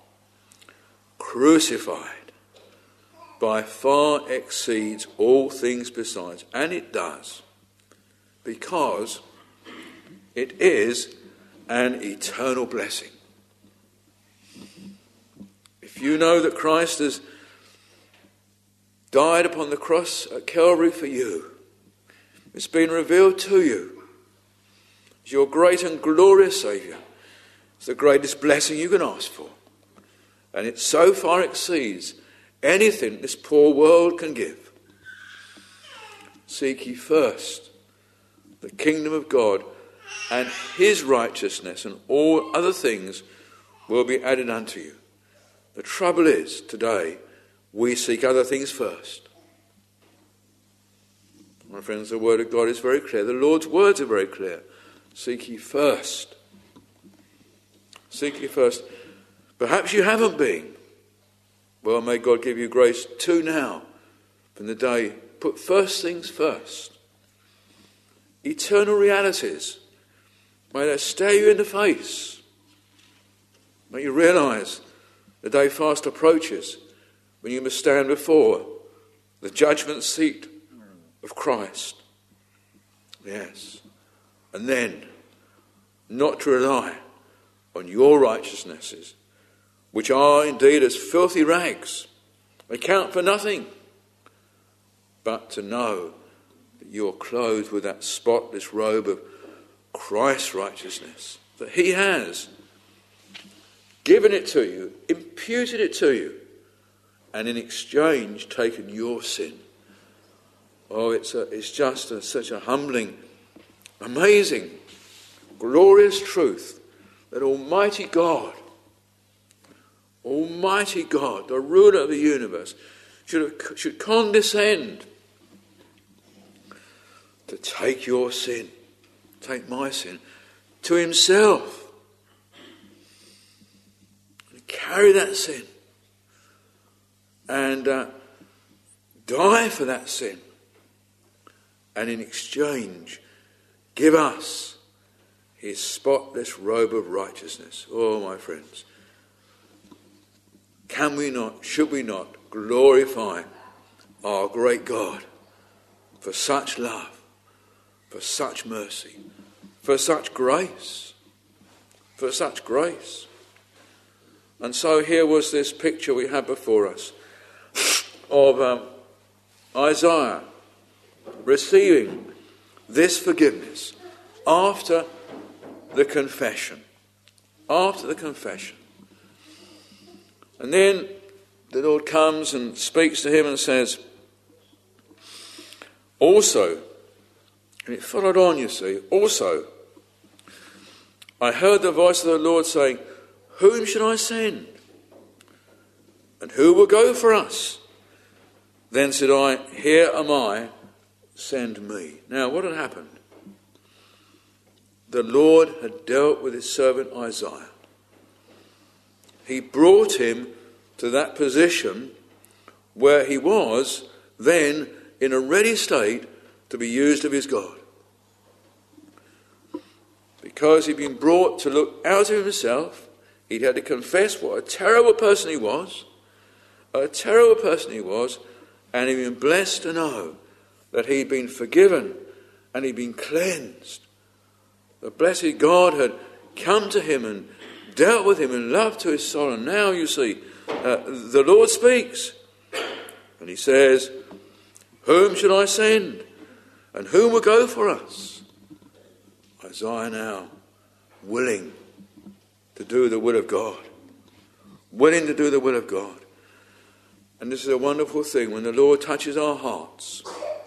S2: crucified by far exceeds all things besides. And it does. Because it is an eternal blessing. If you know that Christ has died upon the cross at Calvary for you, it's been revealed to you as your great and glorious Saviour. It's the greatest blessing you can ask for. And it so far exceeds anything this poor world can give. Seek ye first the kingdom of God and his righteousness, and all other things will be added unto you. The trouble is, today, we seek other things first. My friends, the word of God is very clear. The Lord's words are very clear. Seek ye first. Seek ye first. Perhaps you haven't been. Well, may God give you grace to now, from the day. Put first things first. Eternal realities. May that stare you in the face. May you realise the day fast approaches when you must stand before the judgment seat of Christ. Yes. And then, not to rely on your righteousnesses, which are indeed as filthy rags. They count for nothing. But to know that you are clothed with that spotless robe of Christ's righteousness, that he has given it to you, imputed it to you and in exchange taken your sin. Oh, it's a, it's just a, such a humbling, amazing, glorious truth that Almighty God, Almighty God, the ruler of the universe, should, have, should condescend to take your sin, take my sin, to himself, and carry that sin, and uh, die for that sin, and in exchange give us his spotless robe of righteousness. Oh, my friends, can we not, should we not glorify our great God for such love, for such mercy, for such grace, for such grace? And so here was this picture we had before us of um, Isaiah receiving this forgiveness after the confession. After the confession. And then the Lord comes and speaks to him and says, also, and it followed on, you see, also, I heard the voice of the Lord saying, whom should I send? And who will go for us? Then said I, here am I, send me. Now, what had happened? The Lord had dealt with his servant Isaiah. He brought him to that position where he was then in a ready state to be used of his God. Because he'd been brought to look out of himself, he'd had to confess what a terrible person he was, a terrible person he was, and he'd been blessed to know that he'd been forgiven and he'd been cleansed. The blessed God had come to him and dealt with him in love to his soul. And now, you see, uh, the Lord speaks. And he says, whom should I send? And whom will go for us? Isaiah now willing to do the will of God. Willing to do the will of God. And this is a wonderful thing. When the Lord touches our hearts,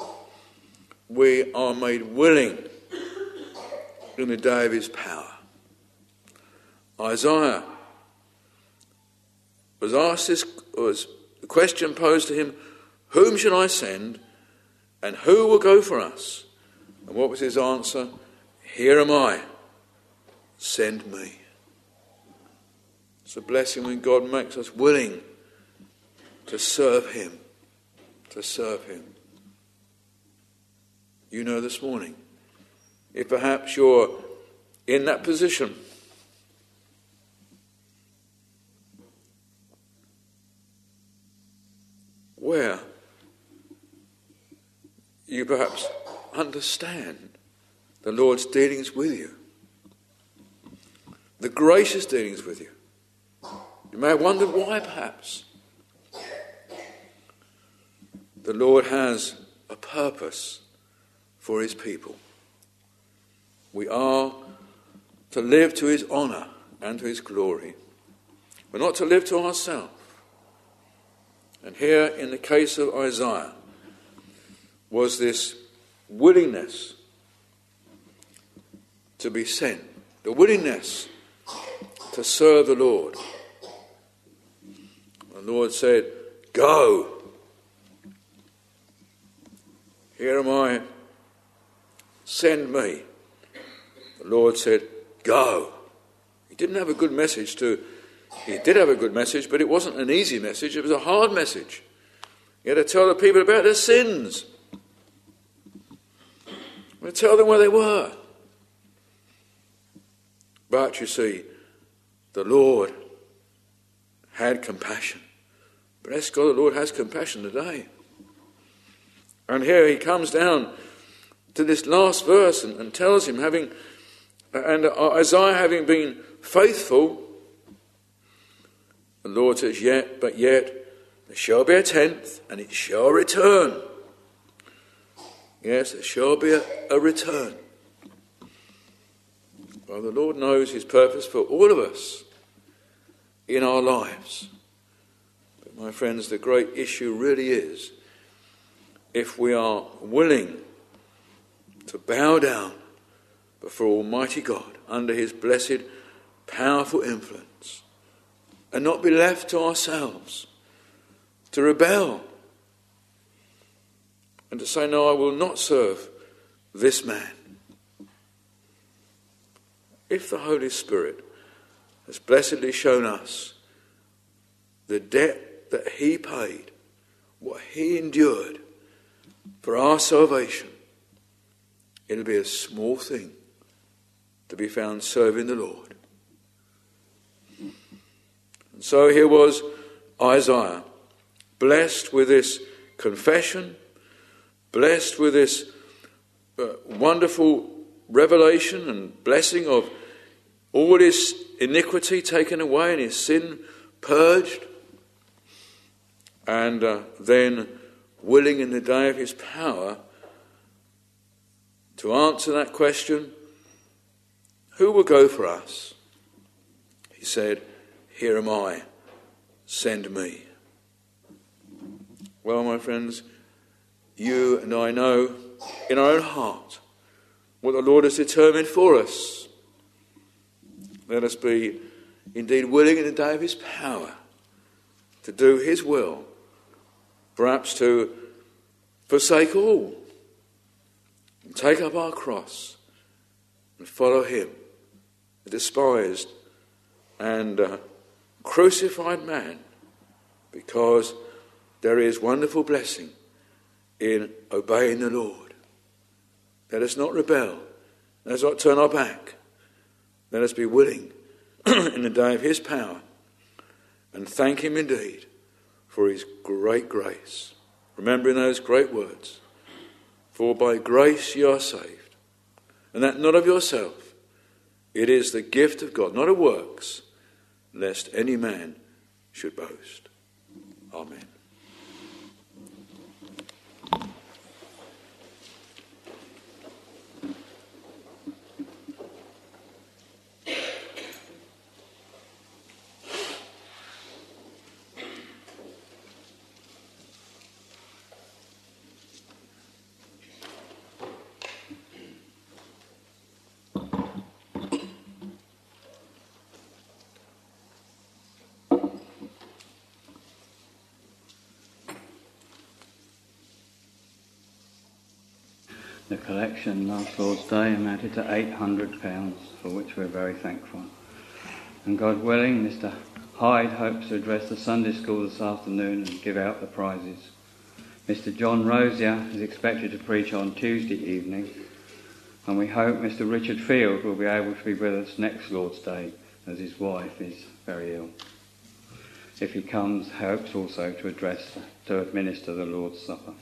S2: we are made willing in the day of his power. Isaiah was asked this, was the question posed to him, whom should I send and who will go for us? And what was his answer? Here am I, send me. It's a blessing when God makes us willing to serve him, to serve him. You know, this morning, if perhaps you're in that position, where you perhaps understand the Lord's dealings with you, the gracious dealings with you. You may have wondered why, perhaps. The Lord has a purpose for his people. We are to live to his honour and to his glory. We're not to live to ourselves. And here, in the case of Isaiah, was this willingness to be sent, the willingness to serve the Lord. The Lord said, go. Here am I, send me. The Lord said, go. He didn't have a good message to, he did have a good message, but it wasn't an easy message, it was a hard message. He had to tell the people about their sins. He had to tell them where they were. But you see, the Lord had compassion. Bless God, the Lord has compassion today. And here he comes down to this last verse and, and tells him, having, and Isaiah having been faithful, the Lord says, yet, but yet, there shall be a tenth, and it shall return. Yes, there shall be a, a return. Well, the Lord knows his purpose for all of us in our lives. But my friends, the great issue really is if we are willing to bow down before Almighty God under his blessed, powerful influence and not be left to ourselves to rebel and to say, no, I will not serve this man. If the Holy Spirit has blessedly shown us the debt that he paid, what he endured for our salvation, it'll be a small thing to be found serving the Lord. And so here was Isaiah, blessed with this confession, blessed with this uh, wonderful revelation and blessing of all his iniquity taken away and his sin purged, and uh, then willing in the day of his power to answer that question, who will go for us? He said, here am I, send me. Well, my friends, you and I know in our own heart what the Lord has determined for us. Let us be indeed willing in the day of his power to do his will, perhaps to forsake all and take up our cross and follow him, the despised and uh, crucified man, because there is wonderful blessing in obeying the Lord. Let us not rebel. Let us not turn our back. Let us be willing in the day of his power and thank him indeed for his great grace. Remembering those great words, for by grace you are saved, and that not of yourself, it is the gift of God, not of works, lest any man should boast. Amen.
S1: The collection last Lord's Day amounted to eight hundred pounds, for which we're very thankful. And God willing, Mister Hyde hopes to address the Sunday school this afternoon and give out the prizes. Mister John Rosier is expected to preach on Tuesday evening, and we hope Mister Richard Field will be able to be with us next Lord's Day, as his wife is very ill. If he comes, hopes also to address, to administer the Lord's Supper.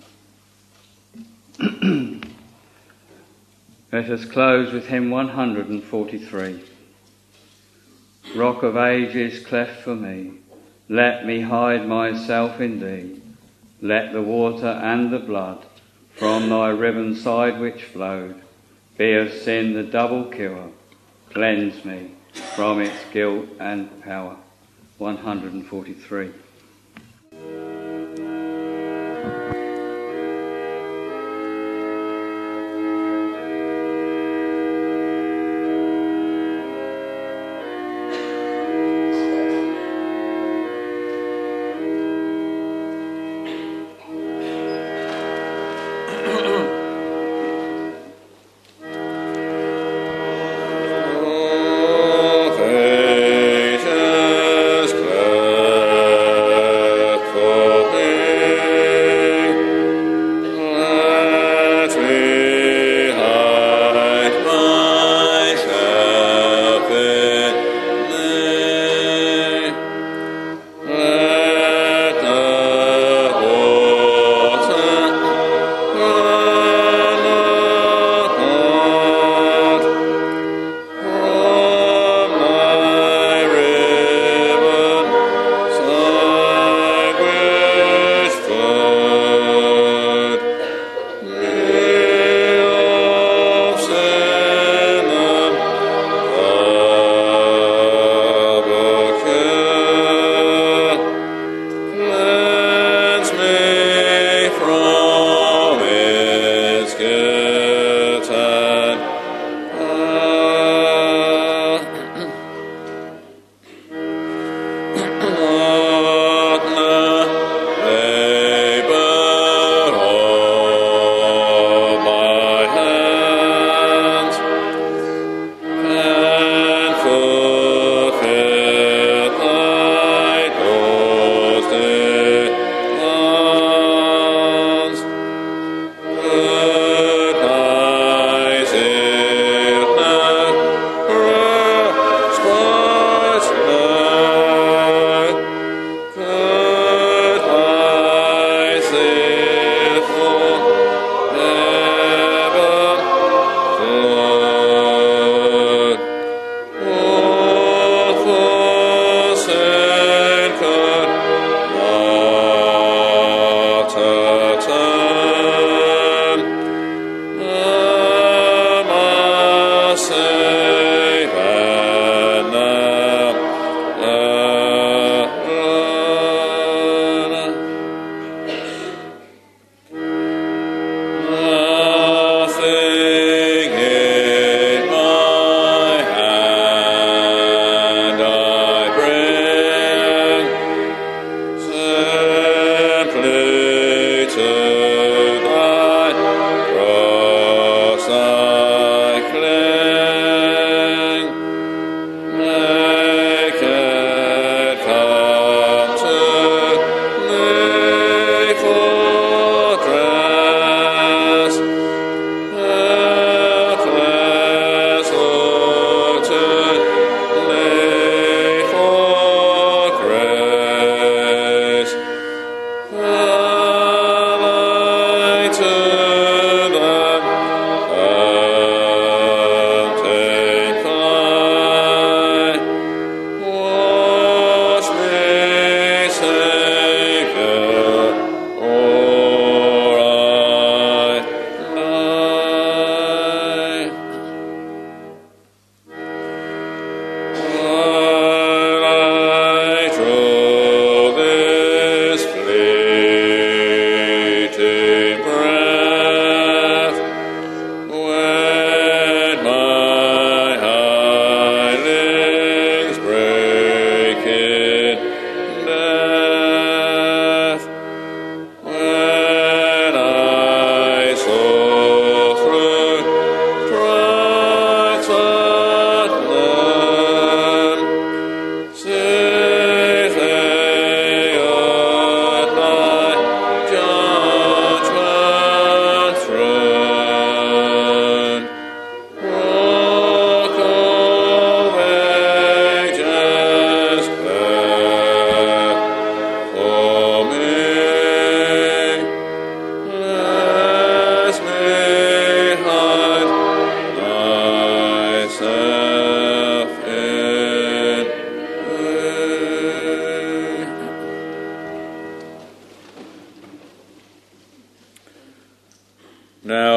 S1: Let us close with hymn one hundred forty-three. Rock of ages cleft for me, let me hide myself in thee. Let the water and the blood from thy riven side which flowed be of sin the double cure, cleanse me from its guilt and power. one hundred forty-three.
S2: Ages cleft.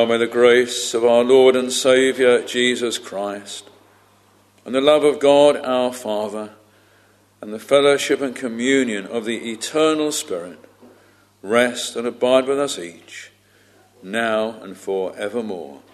S2: Now may the grace of our Lord and Saviour Jesus Christ, and the love of God our Father, and the fellowship and communion of the eternal Spirit rest and abide with us each, now and for evermore.